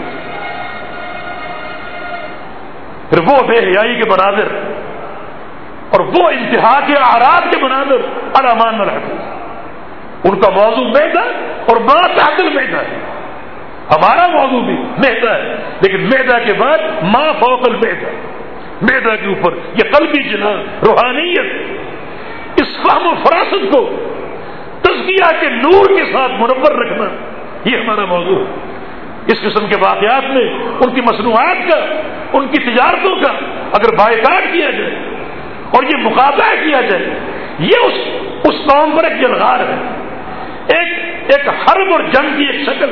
پھر وہ بے حیائی کے مناظر اور وہ انتہا کے اعراض کے مناظر الامان الحدیث، ان کا موضوع معدہ اور ما تحت المعدہ ہے۔ ہمارا موضوع بھی معدہ ہے، لیکن معدہ کے بعد ما فوق المعدہ، معدہ کے اوپر یہ قلبی جنا، روحانیت، اس فہم و فراست کو تزکیہ کے نور کے ساتھ منور رکھنا، یہ ہمارا موضوع ہے۔ اس قسم کے واقعات میں ان کی مصنوعات کا، ان کی تجارتوں کا اگر بائیکاٹ کیا جائے اور یہ مقابلہ کیا جائے، یہ اس اس قوم پر ایک یلغار ہے، ایک ایک حرب اور جنگ کی ایک شکل۔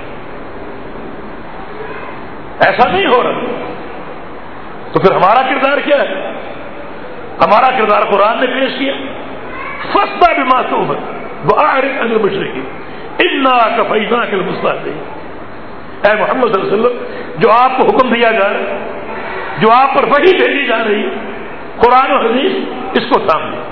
ایسا نہیں ہو رہا تو پھر ہمارا کردار کیا ہے؟ ہمارا کردار قرآن نے پیش کیا، فَاصْدَعْ بِمَا تُؤْمَرُ وَأَعْرِضْ عَنِ الْمُشْرِكِينَ إِنَّا كَفَيْنَاكَ الْمُسْتَهْزِئِينَ۔ اے محمد صلی اللہ علیہ وسلم، جو آپ کو حکم دیا جا رہا ہے، جو آپ پر وحی بھیجی جا رہی ہے، قرآن و حدیث، اس کو تھام لو،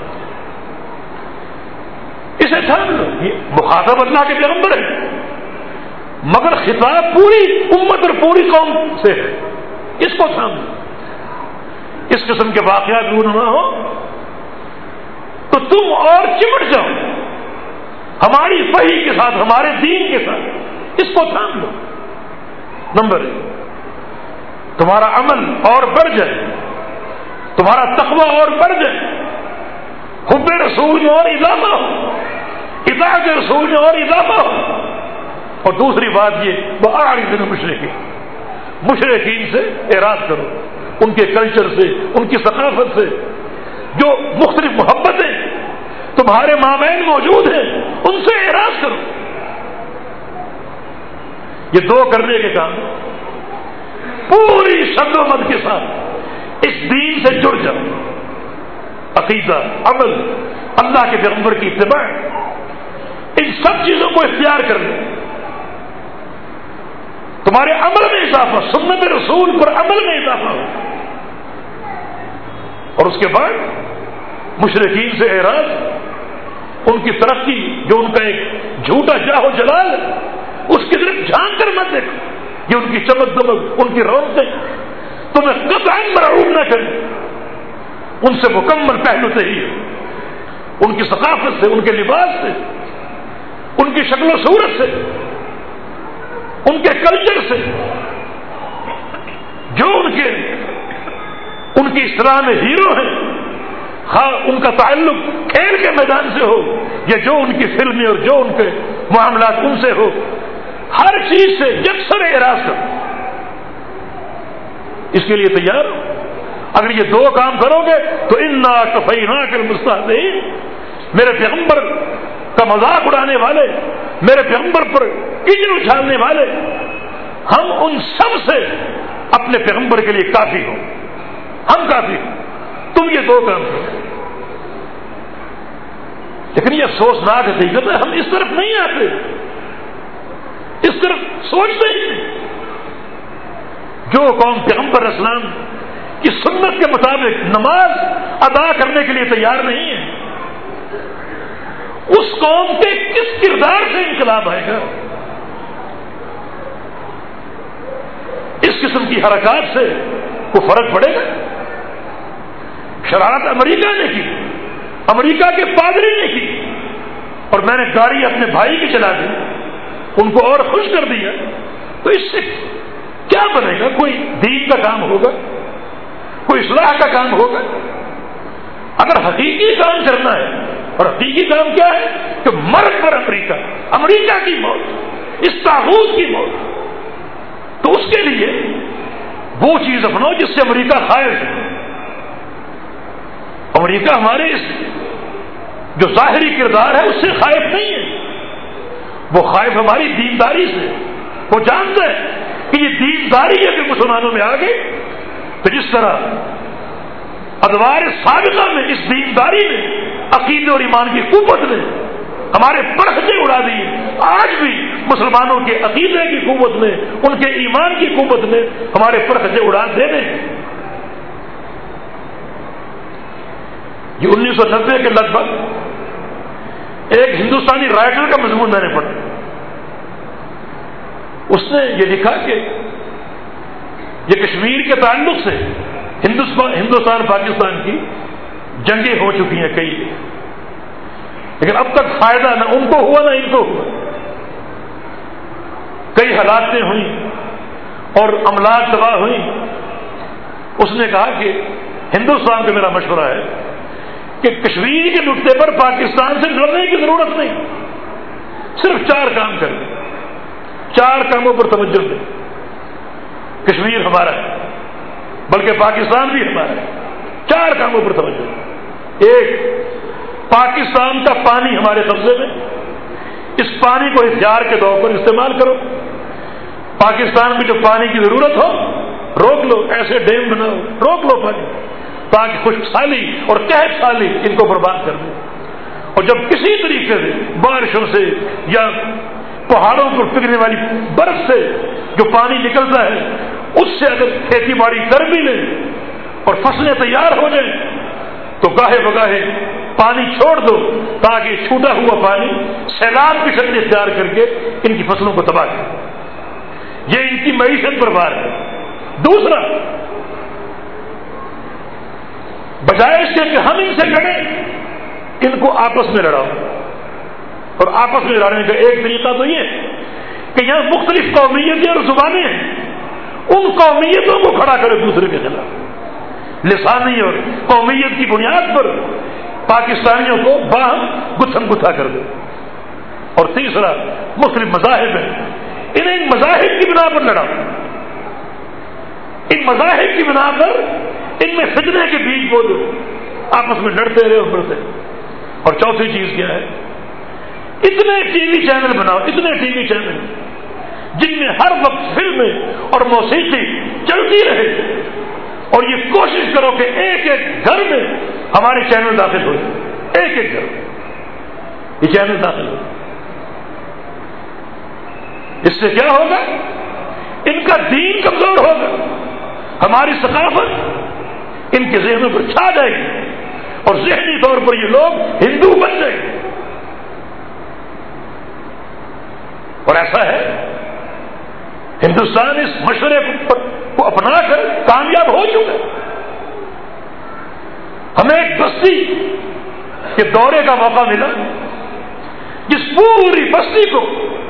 اسے تھام لو۔ یہ مخاطب اللہ کے پیغمبر ہے، مگر خطاب پوری امت اور پوری قوم سے ہے، اس کو تھام لو۔ اس قسم کے واقعات رونما ہو تو تم اور چمٹ جاؤ ہماری وحی کے ساتھ، ہمارے دین کے ساتھ، اس کو تھام لو۔ نمبر ایک، تمہارا عمل اور بڑھ جائے، تمہارا تقوی اور بڑھ جائے، حب رسول میں اور اضافہ ہو، اطاعت رسول میں اور اضافہ ہو۔ اور دوسری بات یہ، وَأَعْرِضْ عَنِ الْمُشْرِكِينَ، مشرکین سے اعراض کرو، ان کے کلچر سے، ان کی ثقافت سے، جو مختلف محبتیں تمہارے مابین موجود ہیں، ان سے اعراض کرو۔ یہ دو کرنے کے کام، پوری شد و مد کے ساتھ اس دین سے جڑ جاؤ. عقیدہ، عمل، اللہ کے پیغمبر کی اتباع، ان سب چیزوں کو اختیار کر لیں. تمہارے عمل میں اضافہ، سنت رسول پر عمل میں اضافہ ہو. اور اس کے بعد مشرکین سے اعراض، ان کی ترقی جو ان کا ایک جھوٹا جاہ و جلال ہے، اس کی طرف جھانک کر مت دیکھو. یہ ان کی چمک دمک، ان کی رونقیں تمہیں قطعاً مرعوب نہ کریں. ان سے مکمل پہلو سے ہی ہے، ان کی ثقافت سے، ان کے لباس سے، ان کی شکل و صورت سے، ان کے کلچر سے، جو ان کے ان کی اصطلاح میں ہیرو ہیں، خواہ ان کا تعلق کھیل کے میدان سے ہو یا جو ان کی فلمیں اور جو ان کے معاملات ان سے ہو، ہر چیز سے یکسر اعراض کرو. اس کے لیے تیار ہو. اگر یہ دو کام کرو گے تو انا کفیناک المستہزئین، میرے پیغمبر کا مذاق اڑانے والے، میرے پیغمبر پر کیچڑ اچھالنے والے، ہم ان سب سے اپنے پیغمبر کے لیے کافی ہوں. ہم کافی ہوں. تم یہ دو کام کرو. لیکن یہ افسوسناک حقیقت ہے، ہم اس طرف نہیں آتے، اس طرف سوچتے ہی نہیں. جو قوم پیغمبر اسلام کی سنت کے مطابق نماز ادا کرنے کے لیے تیار نہیں ہے، اس قوم کے کس کردار سے انقلاب آئے گا؟ اس قسم کی حرکات سے کوئی فرق پڑے گا؟ شرارت امریکہ نے کی، امریکہ کے پادری نے کی، اور میں نے گاڑی اپنے بھائی کی چلا دی، ان کو اور خوش کر دیا، تو اس سے کیا بنے گا؟ کوئی دین کا کام ہوگا؟ کوئی اصلاح کا کام ہوگا؟ اگر حقیقی کام کرنا ہے، اور حقیقی کام کیا ہے کہ مرگ پر امریکہ، امریکہ کی موت، اس طاغوت کی موت، تو اس کے لیے وہ چیز اپناؤ جس سے امریکہ خائف ہے. امریکہ ہمارے اس جو ظاہری کردار ہے اس سے خائف نہیں ہے، وہ خائف ہماری دینداری سے. وہ جانتا ہے کہ یہ دینداری ہے کہ مسلمانوں میں آ گئی، تو جس طرح ادوار سابقہ میں اس دینداری نے، عقیدے اور ایمان کی قوت نے ہمارے پرخچے اڑا دیے، آج بھی مسلمانوں کے عقیدے کی قوت نے، ان کے ایمان کی قوت نے ہمارے پرخچے اڑا دینے. یہ انیس سو نبے کے لگ بھگ ایک ہندوستانی رائٹر کا مضمون میں نے پڑھا. اس نے یہ لکھا کہ یہ کشمیر کے تعلق سے ہندوستان پاکستان کی جنگیں ہو چکی ہیں کئی، لیکن اب تک فائدہ نہ ان کو ہوا نہ ان کو ہوا. کئی ہلاکتیں ہوئیں اور املاک تباہ ہوئیں. اس نے کہا کہ ہندوستان کا میرا مشورہ ہے کہ کشمیر کے نقطے پر پاکستان سے لڑنے کی ضرورت نہیں، صرف چار کام کر دیں، چار کاموں پر توجہ دیں. کشمیر ہمارا ہے، بلکہ پاکستان بھی ہمارا ہے. چار کاموں پر توجہ دیں. ایک، پاکستان کا پانی ہمارے قبضے میں، اس پانی کو ہتھیار کے طور پر استعمال کرو. پاکستان میں جو پانی کی ضرورت ہو روک لو، ایسے ڈیم بناؤ، روک لو پانی، تاکہ خشک سالی اور قحط سالی ان کو برباد کر دیں. اور جب کسی طریقے سے بارشوں سے یا پہاڑوں پر پگھلنے والی برف سے جو پانی نکلتا ہے اس سے اگر کھیتی باڑی کر بھی لیں اور فصلیں تیار ہو جائیں تو گاہے بگاہے پانی چھوڑ دو، تاکہ چھوٹا ہوا پانی سیلاب کی شکل اختیار کر کے ان کی فصلوں کو تباہ کرے. یہ ان کی معیشت برباد ہے. دوسرا، بجائے اس کے کہ ہم ان سے لڑیں، ان کو آپس میں لڑاؤ. اور آپس میں لڑنے کا ایک طریقہ تو یہ ہے کہ یہاں مختلف قومیتیں اور زبانیں ہیں، ان قومیتوں کو کھڑا کرے دوسرے کے خلاف. لسانی اور قومیت کی بنیاد پر پاکستانیوں کو باہم گتھم گتھا کر دے. اور تیسرا، مختلف مذاہب ہیں، انہیں ان مذاہب کی بنا پر لڑاؤ. ان مذاہب کی بنا پر ان میں فتنے کے بیج بو دو، آپس میں لڑتے رہے اور بڑھتے. اور چوتھی چیز کیا ہے؟ اتنے ٹی وی چینل بناؤ، اتنے ٹی وی چینل جن میں ہر وقت فلمیں اور موسیقی چلتی رہے، اور یہ کوشش کرو کہ ایک ایک گھر میں ہمارے چینل داخل ہو جائے، ایک ایک گھر یہ چینل داخل ہو۔ اس سے کیا ہوگا؟ ان کا دین کمزور ہوگا، ہماری ثقافت ان کے ذہنوں پر چھا جائے گی، اور ذہنی طور پر یہ لوگ ہندو بن جائیں گے۔ اور ایسا ہے، ہندوستان اس مشورے کو اپنا کر کامیاب ہو چکا ہے۔ ہمیں ایک بستی کے دورے کا موقع ملا جس پوری بستی کو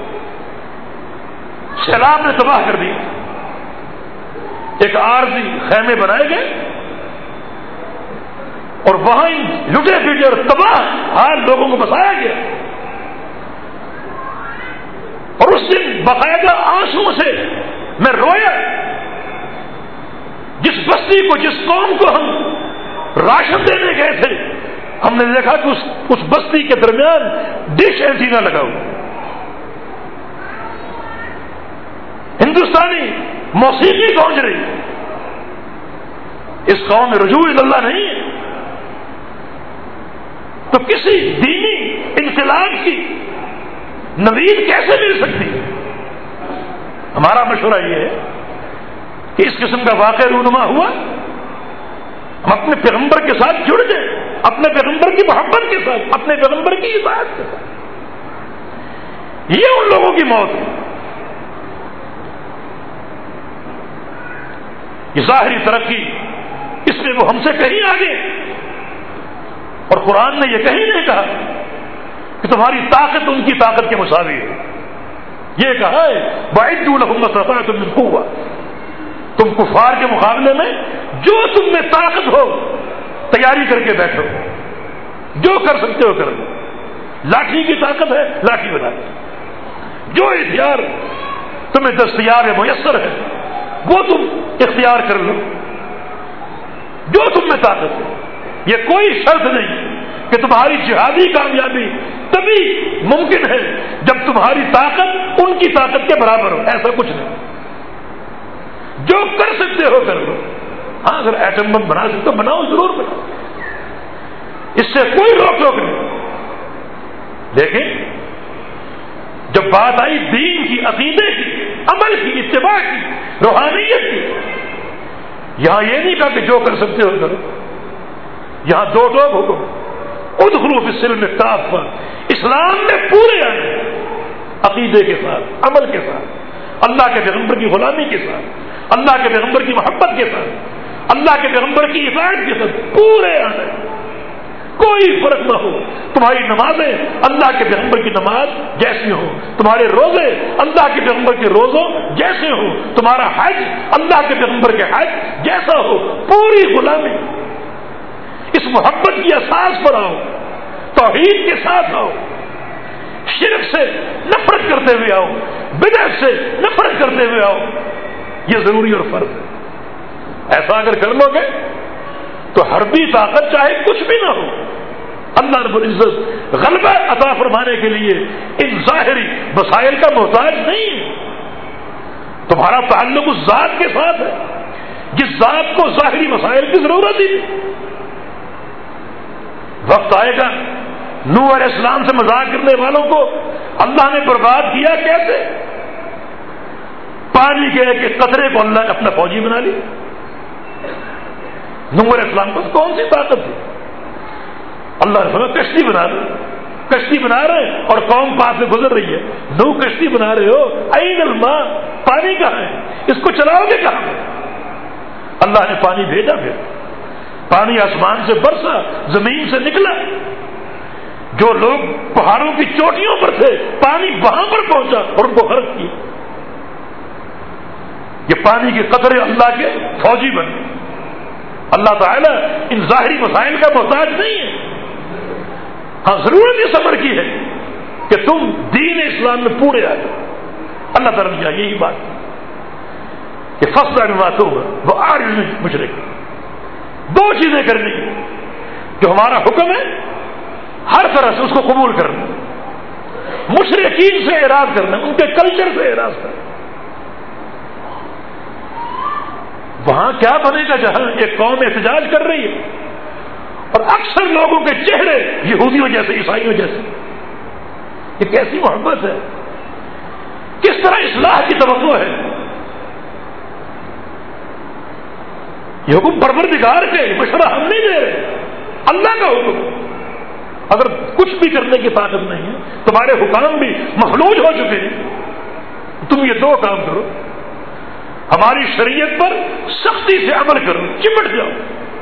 سیلاب نے تباہ کر دیا۔ ایک عارضی خیمے بنائے گئے اور وہاں لٹے پیٹے اور تباہ حال لوگوں کو بسایا گیا، اور اس دن باقاعدہ آنسو سے میں رویا۔ جس بستی کو، جس قوم کو ہم راشن دینے گئے تھے، ہم نے دیکھا کہ اس, اس بستی کے درمیان ڈش اینٹینا لگا ہوا، ہندوستانی موسیقی گونج رہی۔ اس قوم میں رجوع اللہ نہیں ہے، تو کسی دینی انقلاب کی نوید کیسے مل سکتی ہے؟ ہمارا مشورہ یہ ہے کہ اس قسم کا واقعہ رونما ہوا، ہم اپنے پیغمبر کے ساتھ جڑ جائیں، اپنے پیغمبر کی محبت کے ساتھ، اپنے پیغمبر کی اطاعت کے ساتھ۔ یہ ان لوگوں کی موت ہے۔ یہ ظاہری ترقی، اس میں وہ ہم سے کہیں آگے، اور قرآن نے یہ کہیں نہیں کہا کہ تمہاری طاقت ان کی طاقت کے مساوی ہے۔ یہ کہا ہے وَأَعِدُّوا لَهُم مَّا اسْتَطَعْتُم مِّن قُوَّةٍ، تم کفار کے مقابلے میں جو تم میں طاقت ہو تیاری کر کے بیٹھو، جو کر سکتے ہو کرو۔ لاٹھی کی طاقت ہے، لاٹھی بنا دو، جو اختیار تمہیں دستیاب ہے، میسر ہے، وہ تم اختیار کر لو، جو تم میں طاقت ہے۔ یہ کوئی شرط نہیں کہ تمہاری جہادی کامیابی تبھی ممکن ہے جب تمہاری طاقت ان کی طاقت کے برابر ہو، ایسا کچھ نہیں۔ جو کر سکتے ہو کر لو۔ ہاں، اگر ایٹم بم بنا سکتے ہو بناؤ، ضرور بناؤ، اس سے کوئی روک ٹوک نہیں۔ لیکن جب بات آئی دین کی، عقیدے کی، عمل کی، اتباع کی، روحانیت کی، یہاں یہ نہیں کہا کہ جو کر سکتے ہو کرو، یہاں دو ٹوک حکم، ادخلوا فی السلم کافہ، اسلام میں پورے آنے، عقیدے کے ساتھ، عمل کے ساتھ، اللہ کے پیغمبر کی غلامی کے ساتھ، اللہ کے پیغمبر کی محبت کے ساتھ، اللہ کے پیغمبر کی اطاعت کے ساتھ پورے آنے، کوئی فرق نہ ہو۔ تمہاری نمازیں اللہ کے پیغمبر کی نماز جیسی ہو، تمہارے روزے اللہ کے پیغمبر کے روزوں جیسے ہو، تمہارا حج اللہ کے پیغمبر کے حج جیسا ہو، پوری غلامی۔ اس محبت کی اساس پر آؤ، توحید کے ساتھ آؤ، شرک سے نفرت کرتے ہوئے آؤ، بدعت سے نفرت کرتے ہوئے آؤ، یہ ضروری اور فرض ہے۔ ایسا اگر کر لو گے تو حربی طاقت چاہے کچھ بھی نہ ہو، اللہ رب العزت غلبہ عطا فرمانے کے لیے ان ظاہری وسائل کا محتاج نہیں ہے۔ تمہارا تعلق اس ذات کے ساتھ ہے جس ذات کو ظاہری وسائل کی ضرورت ہی نہیں۔ وقت آئے گا نوح علیہ السلام سے مذاق کرنے والوں کو اللہ نے برباد کیا کیسے؟ پانی کے ایک قطرے کو اللہ نے اپنا فوجی بنا لی۔ نوح علیہ السلام کو کون سی طاقت تھی؟ اللہ نے فرمایا کشتی بنا دو، کشتی بنا رہے ہیں اور قوم پاس سے گزر رہی ہے، نوح کشتی بنا رہے ہو، این الماء، پانی کہاں ہے؟ اس کو چلاؤ گے کہاں؟ اللہ نے پانی بھیجا، پھر پانی آسمان سے برسا، زمین سے نکلا، جو لوگ پہاڑوں کی چوٹیوں پر تھے پانی وہاں پر پہنچا اور ان کو غرق کیا۔ یہ پانی کے قطرے اللہ کے فوجی بنے۔ اللہ تعالیٰ ان ظاہری مسائل کا محتاج نہیں ہے۔ ہاں، ضرورت یہ صبر کی ہے کہ تم دین اسلام میں پورے آ جاؤ۔ اللہ تعالیٰ نے یہی بات کہ فصل بات ہوگا وہ آج مشرک، دو چیزیں کرنی جو ہمارا حکم ہے، ہر طرح سے اس کو قبول کرنا، مشرکین سے اعراض کرنا، ان کے کلچر سے اعراض کرنا، وہاں کیا بنے گا جہاں ایک قوم احتجاج کر رہی ہے اور اکثر لوگوں کے چہرے یہودیوں جیسے عیسائیوں جیسے؟ یہ کیسی محبت ہے؟ کس طرح اصلاح کی توقع ہے؟ یہ حکم پروردگار کے مشورہ ہم نہیں دے رہے، اللہ کا حکم۔ اگر کچھ بھی کرنے کی طاقت نہیں ہے، تمہارے حکام بھی مفلوج ہو چکے ہیں، تم یہ دو کام کرو، ہماری شریعت پر سختی سے عمل کرو، چمٹ جاؤ،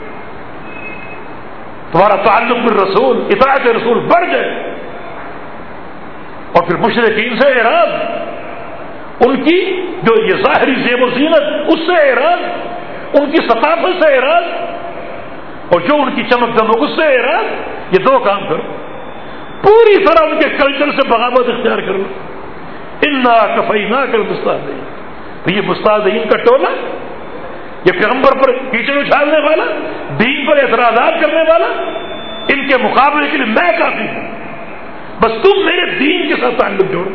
تمہارا تعلق بالرسول، اطاعت رسول بڑھ جائے، اور پھر مشرکین سے اعراض، ان کی جو یہ ظاہری زیب و زینت اس سے اعراض، ان کی ثقافت سے اعراض، اور جو ان کی چمک دمک اس سے اعراض، یہ دو کام کرو، پوری طرح ان کے کلچر سے بغاوت اختیار کرو۔ انا کفیناک المستہزئین، تو یہ مستہزئین کا ٹولہ، یہ پیغمبر پر کیچڑ اچھالنے والا، دین پر اعتراضات کرنے والا، ان کے مقابلے کے لیے میں کافی ہوں، بس تم میرے دین کے ساتھ تعلق جوڑو۔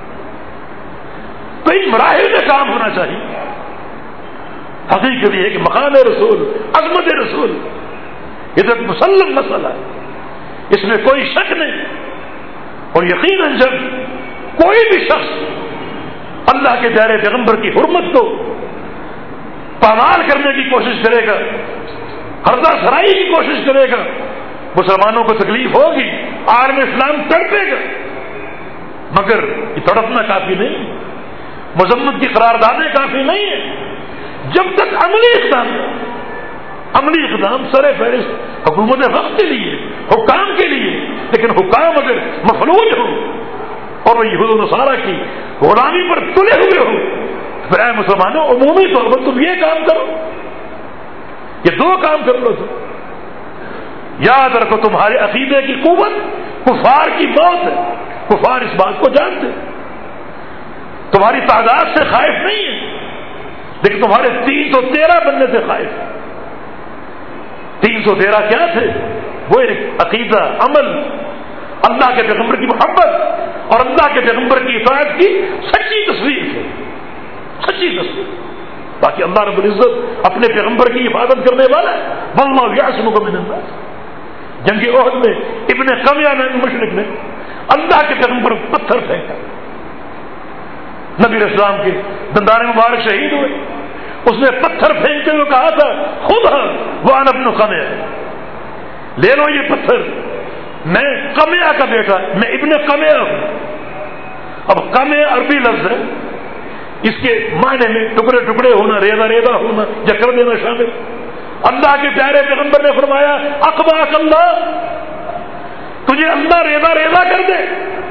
تو ان مراحل میں کام ہونا چاہیے۔ حقیقت یہ ہے کہ مقام رسول، عظمت رسول، یہ تو ایک مسلم مسئلہ ہے، اس میں کوئی شک نہیں، اور یقیناً جب کوئی بھی شخص اللہ کے پیارے پیغمبر کی حرمت کو پامال کرنے کی کوشش کرے گا، ہردہ سرائی کی کوشش کرے گا، مسلمانوں کو تکلیف ہوگی، عالم اسلام تڑپے گا، مگر یہ تڑپنا کافی نہیں، مذمت کی قراردادیں کافی نہیں ہیں، جب تک عملی اقدام عملی اقدام سر فہرست حکومت وقت کے لیے، حکام کے لیے، لیکن حکام اگر مفلوج ہو اور وہ یہود و نصارہ کی غلامی پر تلے ہوئے ہو، پھر اے مسلمانوں عمومی طور پر تم یہ کام کرو، یہ دو کام کر لو۔ تم یاد رکھو تمہارے عقیدے کی قوت کفار کی موت ہے، کفار اس بات کو جانتے، تمہاری تعداد سے خائف نہیں ہے، لیکن تمہارے تین سو تیرہ بننے سے خائف ہے۔ تین سو تیرہ کیا تھے؟ وہ ایک عقیدہ، عمل، اللہ کے پیغمبر کی محبت اور اللہ کے پیغمبر کی اطاعت کی سچی تصویر تھی، سچی تصویر۔ باقی اللہ رب العزت اپنے پیغمبر کی حفاظت کرنے والا ہے، واللہ یعصمک من الناس۔ جنگ احد میں ابن قمیہ نے مشرک نے اللہ کے پیغمبر پر پتھر پھینکا، نبی اسلام کے دندان مبارک شہید ہوئے، اس نے پتھر پھینکتے ہوئے کہا تھا خود وان ابن قمیہ، لے لو یہ پتھر، میں قمیہ کا بیٹا، میں ابن قمیہ ہوں۔ اب قمیہ عربی لفظ ہے، اس کے معنی میں ٹکڑے ٹکڑے ہونا، ریزہ ریزہ ہونا یا کر دینا شامل۔ اللہ کے پیارے پیغمبر نے فرمایا اقباک اللہ، تجھے اللہ ریزہ ریزہ کر دے۔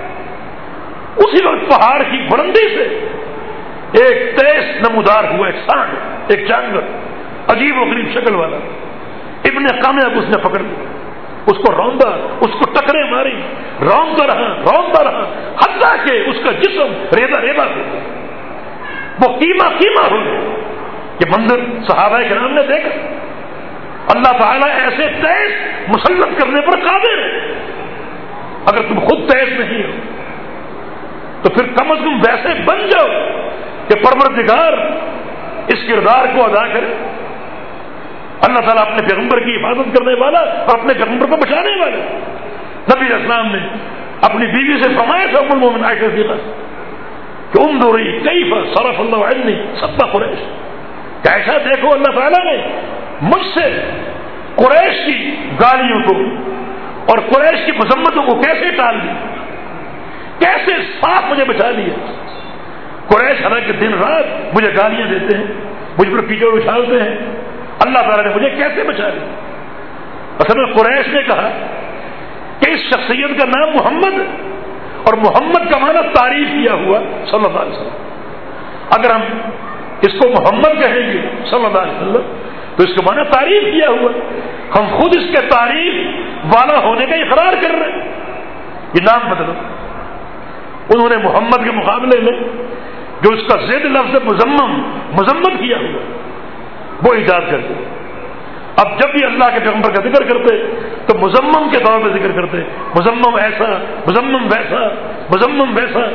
اسی وقت پہاڑ کی بلندی سے ایک تیز نمودار ہوا، ایک سانڈ، ایک جانور عجیب و غریب شکل والا، ابن قمیہ کو اس نے پکڑ لیا، اس کو روندا، اس کو ٹکرے ماری، روندا رہا روندا رہا حتیٰ کہ اس کا جسم ریزہ ریزہ ہو گیا، وہ قیمہ قیمہ ہو گیا۔ یہ منظر صحابہ کرام نے دیکھا۔ اللہ تعالیٰ ایسے تیز مسلط کرنے پر قادر ہے۔ اگر تم خود تیز نہیں ہو تو پھر کم از کم ویسے بن جاؤ کہ پروردگار اس کردار کو ادا کرے۔ اللہ تعالیٰ اپنے پیغمبر کی حفاظت کرنے والا اور اپنے پیغمبر کو بچانے والا۔ نبی اسلام نے اپنی بیوی سے فرمایا تھا ام المومنین عائشہ صدیقہ کہ انظری کیف صرف اللہ عنی سب قریش، کہ عائشہ دیکھو اللہ تعالیٰ نے مجھ سے قریش کی گالیوں کو اور قریش کی مذمتوں کو کیسے ٹال دی، کیسے صاف مجھے بچا لیا۔ قریش حالانکہ دن رات مجھے گالیاں دیتے ہیں، مجھ پر کیچڑ اچھالتے ہیں، اللہ تعالیٰ نے مجھے کیسے بچا لیا۔ اصل میں قریش نے کہا کہ اس شخصیت کا نام محمد ہے، اور محمد کا معنی تعریف کیا ہوا صلی اللہ علیہ وسلم۔ اگر ہم اس کو محمد کہیں گے صلی اللہ علیہ وسلم تو اس کا معنی تعریف کیا ہوا، ہم خود اس کے تعریف والا ہونے کا اقرار کر رہے ہیں، یہ نام بدلو۔ انہوں نے محمد کے مقابلے میں جو اس کا ضد لفظ مذمم مذمت کیا ہوا وہ ایجاد کرتے۔ اب جب بھی اللہ کے پیغمبر کا ذکر کرتے تو مذمم کے طور پہ ذکر کرتے، مذمم ایسا، مذمم ویسا، مذمم ویسا،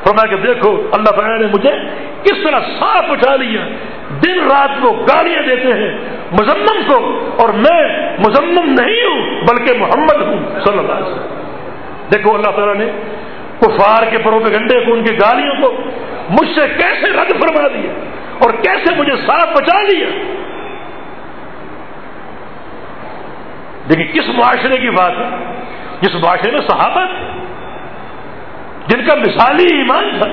فرمایا کہ دیکھو اللہ تعالیٰ نے مجھے کس طرح صاف اٹھا لیا، دن رات وہ گالیاں دیتے ہیں مزمم کو، اور میں مزمم نہیں ہوں بلکہ محمد ہوں صلی اللہ علیہ وسلم۔ دیکھو اللہ تعالیٰ نے کفار کے پروپیگنڈے کو، ان کی گالیوں کو مجھ سے کیسے رد فرما دیا اور کیسے مجھے صاف بچا لیا۔ لیکن کس معاشرے کی بات ہے؟ جس معاشرے میں صحابہ تھے جن کا مثالی ایمان تھا۔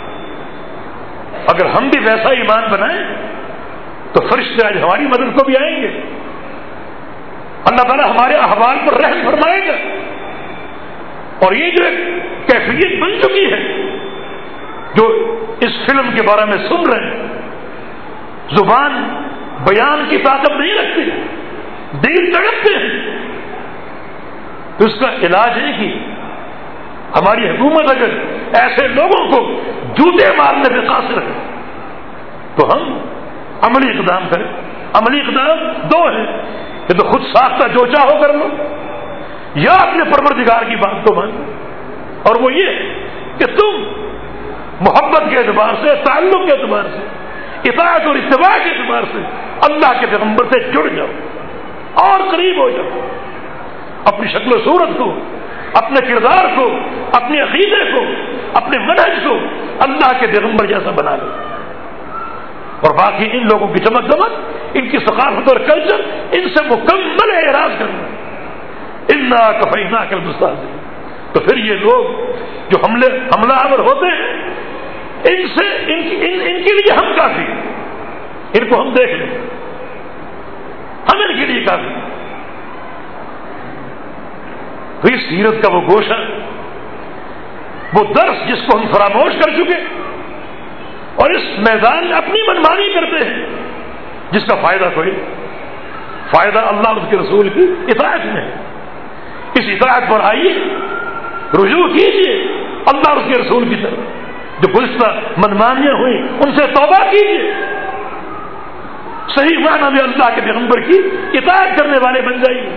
اگر ہم بھی ویسا ایمان بنائیں تو فرشتے آج ہماری مدد کو بھی آئیں گے، اللہ تعالیٰ ہمارے احوال پر رحم فرمائے گا۔ اور یہ جو ایک کیفیت بن چکی ہے جو اس فلم کے بارے میں سن رہے ہیں، زبان بیان کی طاقت نہیں رکھتی، دل تڑپتے ہیں، تو اس کا علاج ہے کہ ہماری حکومت اگر ایسے لوگوں کو جوتے مارنے پہ قاصر ہے تو ہم عملی اقدام کریں۔ عملی اقدام دو ہیں، کہ تو خود ساختہ جو چاہو کر لو، یا اپنے پروردگار کی بات کو مانو، اور وہ یہ کہ تم محبت کے اعتبار سے، تعلق کے اعتبار سے، اطاعت اور اتباع کے اعتبار سے اللہ کے پیغمبر سے جڑ جاؤ اور قریب ہو جاؤ، اپنی شکل و صورت کو، اپنے کردار کو، اپنے عقیدے کو، اپنے منہج کو اللہ کے پیغمبر جیسا بنا لو، اور باقی ان لوگوں کی چمک دمک، ان کی ثقافت اور کلچر، ان سے مکمل اعراض کرنا۔ انا کفیناک المستہزئین، تو پھر یہ لوگ جو حملے حملہ آور ہوتے ہیں، ان سے ان, ان, ان کے لیے ہم کافی، ان کو ہم دیکھ لیں، ہم ان کے لیے کافی۔ تو اس سیرت کا وہ گوشہ، وہ درس جس کو ہم فراموش کر چکے، اور اس میدان میں اپنی منمانی کرتے ہیں جس کا فائدہ کوئی فائدہ اللہ اور اس کے رسول کی اطاعت میں ہے۔ اس اطاعت پر آئیے، رجوع کیجیے اللہ اور اس کے رسول کی طرف، جو گزشتہ منمانیاں ہوئیں ان سے توبہ کیجیے، صحیح معنی میں اللہ کے پیغمبر کی اطاعت کرنے والے بن جائیے۔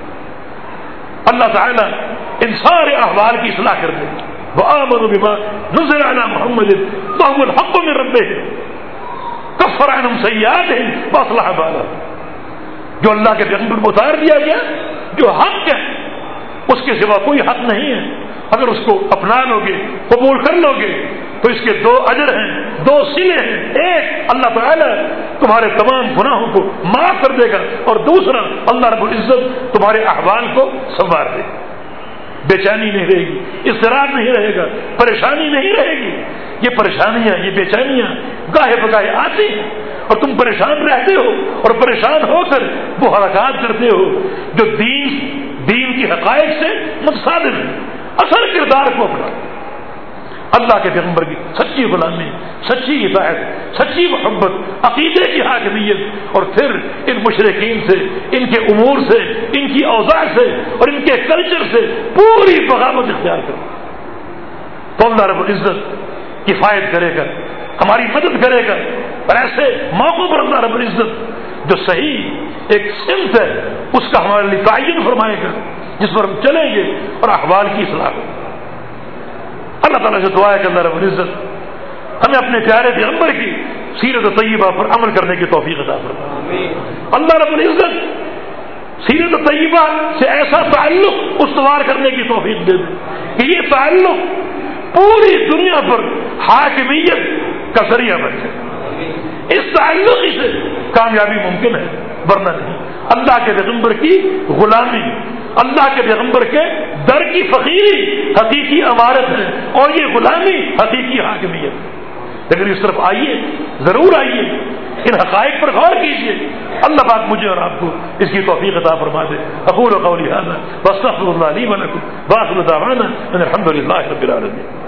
اللہ تعالیٰ ان سارے احوال کی اصلاح کر دے۔ وآمنوا بما نزل على محمد وهو الحق من ربهم كفر عنهم سيئاتهم واصلح بالهم، جو اللہ کے پیغمبر کو اتار دیا گیا، جو حق ہے اس کے سوا کوئی حق نہیں ہے، اگر اس کو اپنا لو گے، قبول کر لو گے تو اس کے دو اجر ہیں، دو صلے ہیں۔ ایک، اللہ تعالیٰ تمہارے تمام گناہوں کو معاف کر دے گا، اور دوسرا اللہ رب العزت تمہارے احوال کو سنوار دے گا، بے چینی نہیں رہے گی، اضطراب نہیں رہے گا، پریشانی نہیں رہے گی۔ یہ پریشانیاں، یہ بے چینیاں گاہے بگاہے آتی ہیں اور تم پریشان رہتے ہو، اور پریشان ہو کر وہ حرکات کرتے ہو جو دین دین کی حقائق سے متصادم ہے۔ اصل کردار کو اپنا، اللہ کے پیغمبر کی سچی غلامی، سچی اطاعت، سچی محبت، عقیدے کی حاکمیت، اور پھر ان مشرکین سے، ان کے امور سے، ان کی اوضاع سے اور ان کے کلچر سے پوری بغاوت اختیار کرو، تو اللہ رب العزت کفایت کرے گا، ہماری مدد کرے گا، اور ایسے موقع پر اللہ رب العزت جو صحیح ایک سمت ہے اس کا ہمارے لیے تعین فرمائے گا، جس پر ہم چلیں گے اور احوال کی اصلاح ہوگی۔ اللہ تعالیٰ سے دعا ہے کہ اللہ رب العزت ہمیں اپنے پیارے پیغمبر کی سیرت طیبہ پر عمل کرنے کی توفیق عطا فرمائے۔ اللہ رب العزت سیرت طیبہ سے ایسا تعلق استوار کرنے کی توفیق دے دے کہ یہ تعلق پوری دنیا پر حاکمیت کا ذریعہ بن جائے۔ اس تعلق ہی سے کامیابی ممکن ہے، ورنہ نہیں۔ اللہ کے پیغمبر کی غلامی، اللہ کے پیغمبر کے در کی فقیری حقیقی امارت ہے، اور یہ غلامی حقیقی حاکمیت۔ لیکن اس طرف آئیے، ضرور آئیے، ان حقائق پر غور کیجیے۔ اللہ پاک مجھے اور آپ کو اس کی توفیق عطا فرما دے۔ اقول قولی ھذا واستغفر اللہ لی ولکم وآخر دعوانا ان الحمد للہ رب العالمین۔